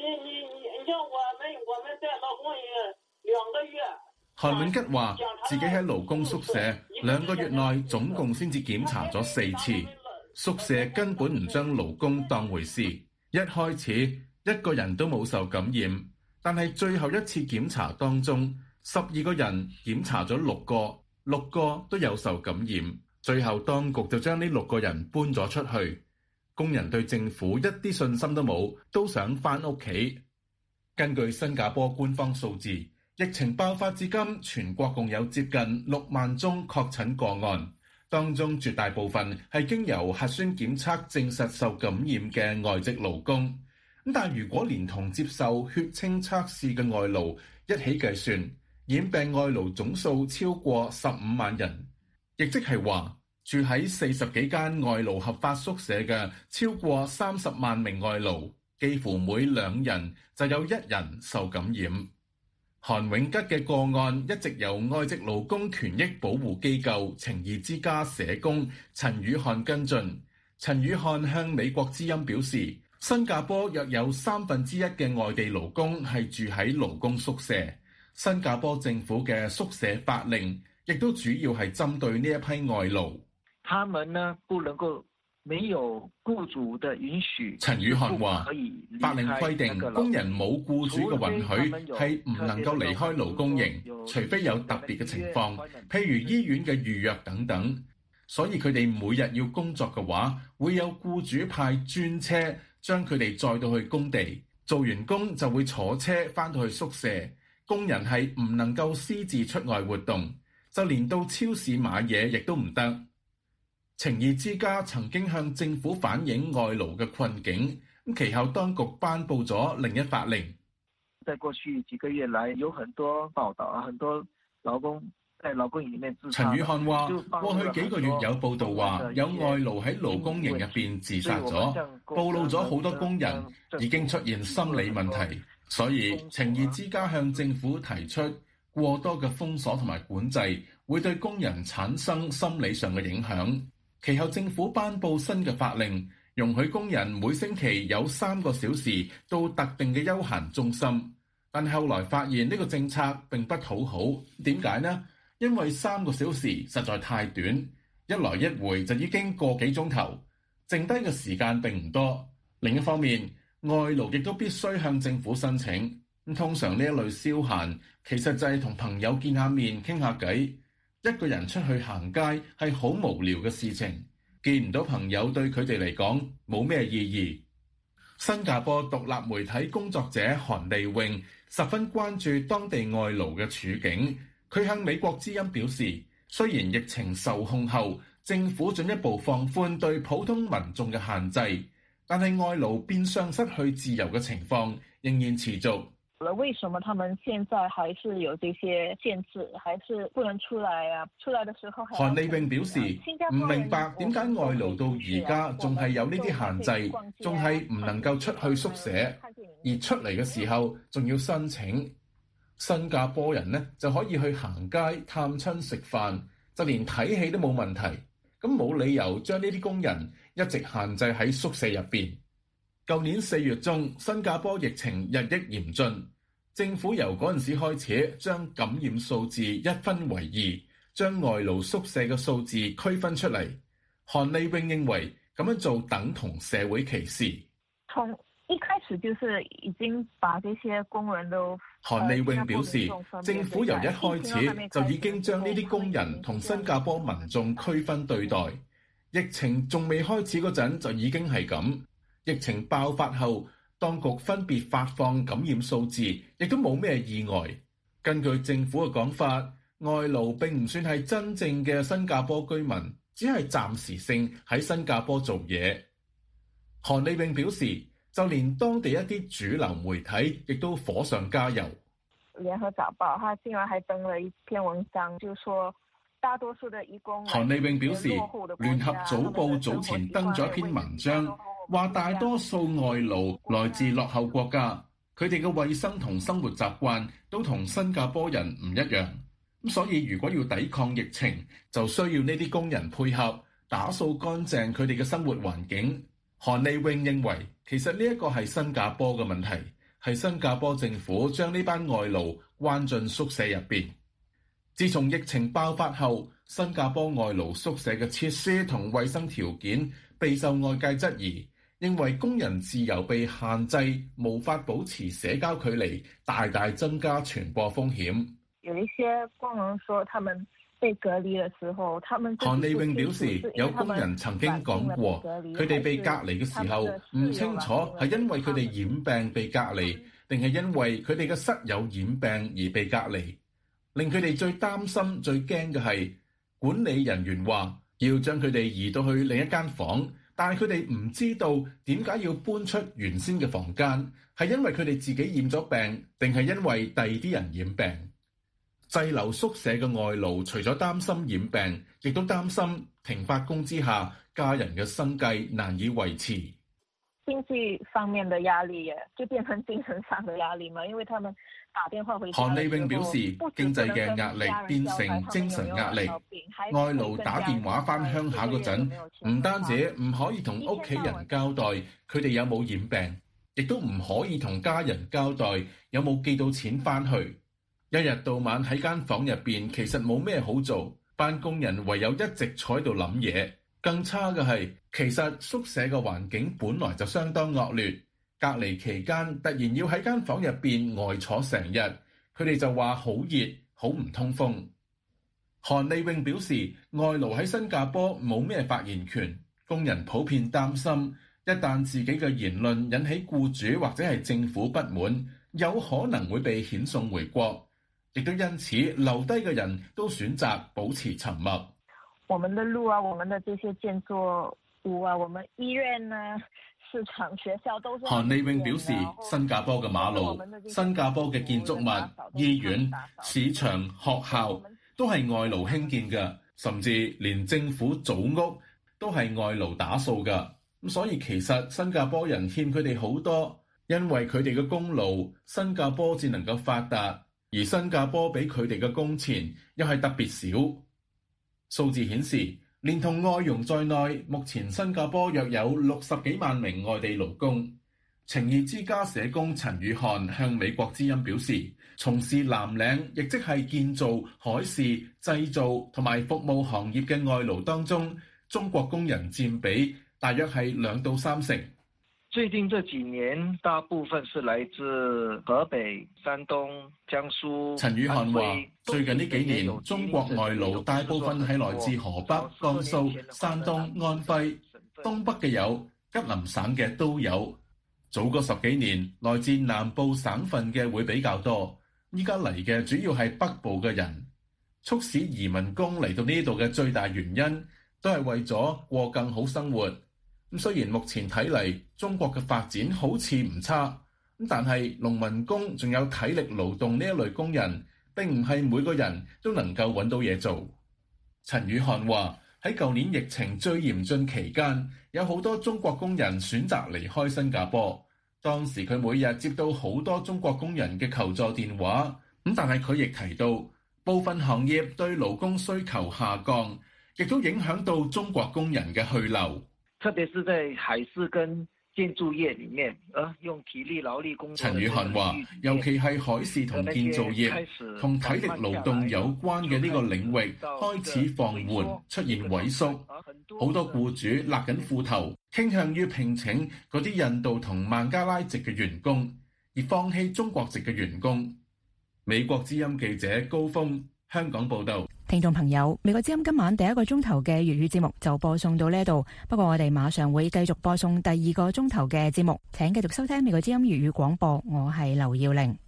韓永吉話自己喺勞工宿舍2個月內總共先至檢查咗4次。宿舍根本唔將勞工當回事，一開始1個人都冇受感染，但係最後一次檢查當中，12個人檢查咗6個都有受感染，最後當局就將呢6個人搬咗出去。工人對政府一啲信心都冇，都想返屋企。根據新加坡官方數字，疫情爆發至今，全國共有接近6萬宗確診個案。當中絕大部分係經由核酸檢測證實受感染嘅外籍勞工，但如果連同接受血清測試嘅外勞一起計算，染病外勞總數超過15萬人，亦即係話住喺40幾間外勞合法宿舍嘅超過30萬名外勞，幾乎每2人就有1人受感染。韓永吉嘅個案一直由外籍勞工權益保護機構情義之家社工陳宇漢跟進。陳宇漢向美國之音表示，新加坡約有1/3嘅外地勞工係住喺勞工宿舍。新加坡政府嘅宿舍法令亦都主要係針對呢一批外勞。 他們呢不能夠沒有僱主的允許。 陳宇漢話：法令規定工人冇僱主嘅允許係唔能夠離開勞工營，除非有特別嘅情況，譬如醫院嘅預約等等。所以佢哋每日要工作嘅話，會有僱主派專車將佢哋載到去工地，做完工就會坐車返到去宿舍。工人係唔能夠私自出外活動，就連到超市買嘢亦都唔得。情義之家曾經向政府反映外勞嘅困境，其後當局頒布咗另一法令。 在過去幾個月來，有很多報道，很多勞工在勞工營裏面自殺。 陳宇漢話：過去幾個月有報道話，有外勞喺勞工營入邊自殺咗，暴露咗好多工人已經出現心理問題，所以情義之家向政府提出過多嘅封鎖同埋管制，會對工人產生心理上嘅影響。其後政府頒布新嘅法令，容許工人每星期有3個小時到特定嘅休閒中心，但後來發現呢個政策並不討好。點解呢？因為3個小時實在太短，一來一回就已經個幾鐘頭，剩低嘅時間並唔多。另一方面，外勞亦都必須向政府申請。通常呢一類消閒其實就係同朋友見下面傾下偈。一個人出去行街係好無聊嘅事情，見唔到朋友對佢哋嚟講冇咩意義。新加坡獨立媒體工作者韓利穎十分關注當地外勞嘅處境。佢向美國之音表示，雖然疫情受控後，政府進一步放寬對普通民眾嘅限制，但係外勞變相失去自由嘅情況仍然持續。 為什麼他們現在還是有這些限制，還是不能出來啊？出來的時候， 韓利穎表示唔明白點解外勞到而家仲係有呢啲限制，仲係唔能夠出去宿舍，而出嚟嘅時候仲要申請。新加坡人呢就可以去行街、探親、食飯，就連睇戲都冇問題。咁冇理由將呢啲工人一直限制喺宿舍入邊。 舊年4月中，新加坡疫情日益嚴峻，政府由嗰陣時開始將感染數字一分為二，將外勞宿舍嘅數字區分出嚟。韓利永認為咁樣做等同社會歧視。 從一開始就是已經把這些工人都。 韓利永表示，政府由一開始就已經將呢啲工人同新加坡民眾區分對待。疫情仲未開始嗰陣就已經係咁。疫情爆發後，當局分別發放感染數字，亦都冇咩意外。根據政府嘅講法，外勞並唔算係真正嘅新加坡居民，只係暫時性喺新加坡做嘢。韓利永表示，就連當地一啲主流媒體亦都火上加油。 聯合早報，他竟然還登了一篇文章，就說大多數的移工。 韓利永表示，聯合早報早前登咗一篇文章，話大多數外勞來自落後國家，佢哋嘅衛生同生活習慣都同新加坡人唔一樣。咁所以如果要抵抗疫情，就需要呢啲工人配合，打掃乾淨佢哋嘅生活環境。韓利永認為，其實呢一個係新加坡嘅問題，係新加坡政府將呢班外勞關進宿舍入邊。自從疫情爆發後，新加坡外勞宿舍嘅設施同衛生條件備受外界質疑，認為工人自由被限制，無法保持社交距離，大大增加傳播風險。 有一些工人說他們被隔離嘅時候， 韓利永表示，有工人曾經講過，佢哋被隔離嘅時候唔清楚係因為佢哋染病被隔離，定係因為佢哋嘅室友染病而被隔離。令佢哋最擔心、最驚嘅係，管理人員話要將佢哋移到去另一間房，但係佢哋唔知道點解要搬出原先嘅房間，係因為佢哋自己染咗病，定係因為第二啲人染病。滯留宿舍嘅外勞除咗擔心染病，亦都擔心停發工之下，家人嘅生計難以維持。 經濟方面的壓力就變成精神上的壓力嘛，因為他們打電話回家。 韓利永表示，經濟嘅壓力變成精神壓力。外勞打電話返鄉下嗰陣，唔單止唔可以同屋企人交代佢哋有冇染病，亦都唔可以同家人交代有冇寄到錢返去。一日到晚喺間房入邊，其實冇咩好做，班工人唯有一直坐喺度諗嘢。更差嘅係，其實宿舍嘅環境本來就相當惡劣，隔離期間突然要喺間房入邊呆坐成日，佢哋就話好熱，好唔通風。韓利永表示，外勞喺新加坡冇咩發言權，工人普遍擔心，一旦自己嘅言論引起僱主或者係政府不滿，有可能會被遣送回國。亦都因此留低嘅人都選擇保持沉默。 我們的路啊，我們的這些建築物啊，我們醫院啊、市場、學校都是。 韓利永表示，新加坡嘅馬路、新加坡嘅建築物、醫院、市場、學校都係外勞興建嘅，甚至連政府組屋都係外勞打掃嘅。咁所以其實新加坡人欠佢哋好多，因為佢哋嘅功勞，新加坡至能夠發達。而新加坡俾佢哋嘅工錢又係特別少。數字顯示，連同外傭在內，目前新加坡約有60幾萬名外地勞工。情義之家社工陳宇漢向美國之音表示，從事藍領，亦即係建造、海事、製造同埋服務行業嘅外勞當中，中國工人佔比大約係2到3成。 最近這幾年，大部分是來自河北、山東、江蘇。 陳宇漢話：最近呢幾年，中國外勞大部分係來自河北、江蘇、山東、安徽，東北嘅有，吉林省嘅都有。早嗰10幾年，來自南部省份嘅會比較多。依家嚟嘅主要係北部嘅人。促使移民工嚟到呢度嘅最大原因，都係為咗過更好生活。咁雖然目前睇嚟中國嘅發展好似唔差，咁但係農民工仲有體力勞動呢一類工人，並唔係每個人都能夠揾到嘢做。陳宇漢話：喺舊年疫情最嚴峻期間，有好多中國工人選擇離開新加坡。當時佢每日接到好多中國工人嘅求助電話，咁但係佢亦提到部分行業對勞工需求下降，亦都影響到中國工人嘅去留。 特別是在海事跟建築業裡面，用體力勞力工作。 陳宇涵話，尤其係海事同建造業同體力勞動有關嘅呢個領域開始放緩，出現萎縮，好多僱主勒緊褲頭，傾向於聘請嗰啲印度同孟加拉籍嘅員工，而放棄中國籍嘅員工。美國之音記者高峰，香港報道。 聽眾朋友，美國之音今晚第一個鐘頭嘅粵語節目就播送到呢度，不過我哋馬上會繼續播送第二個鐘頭嘅節目，請繼續收聽美國之音粵語廣播，我係劉耀玲。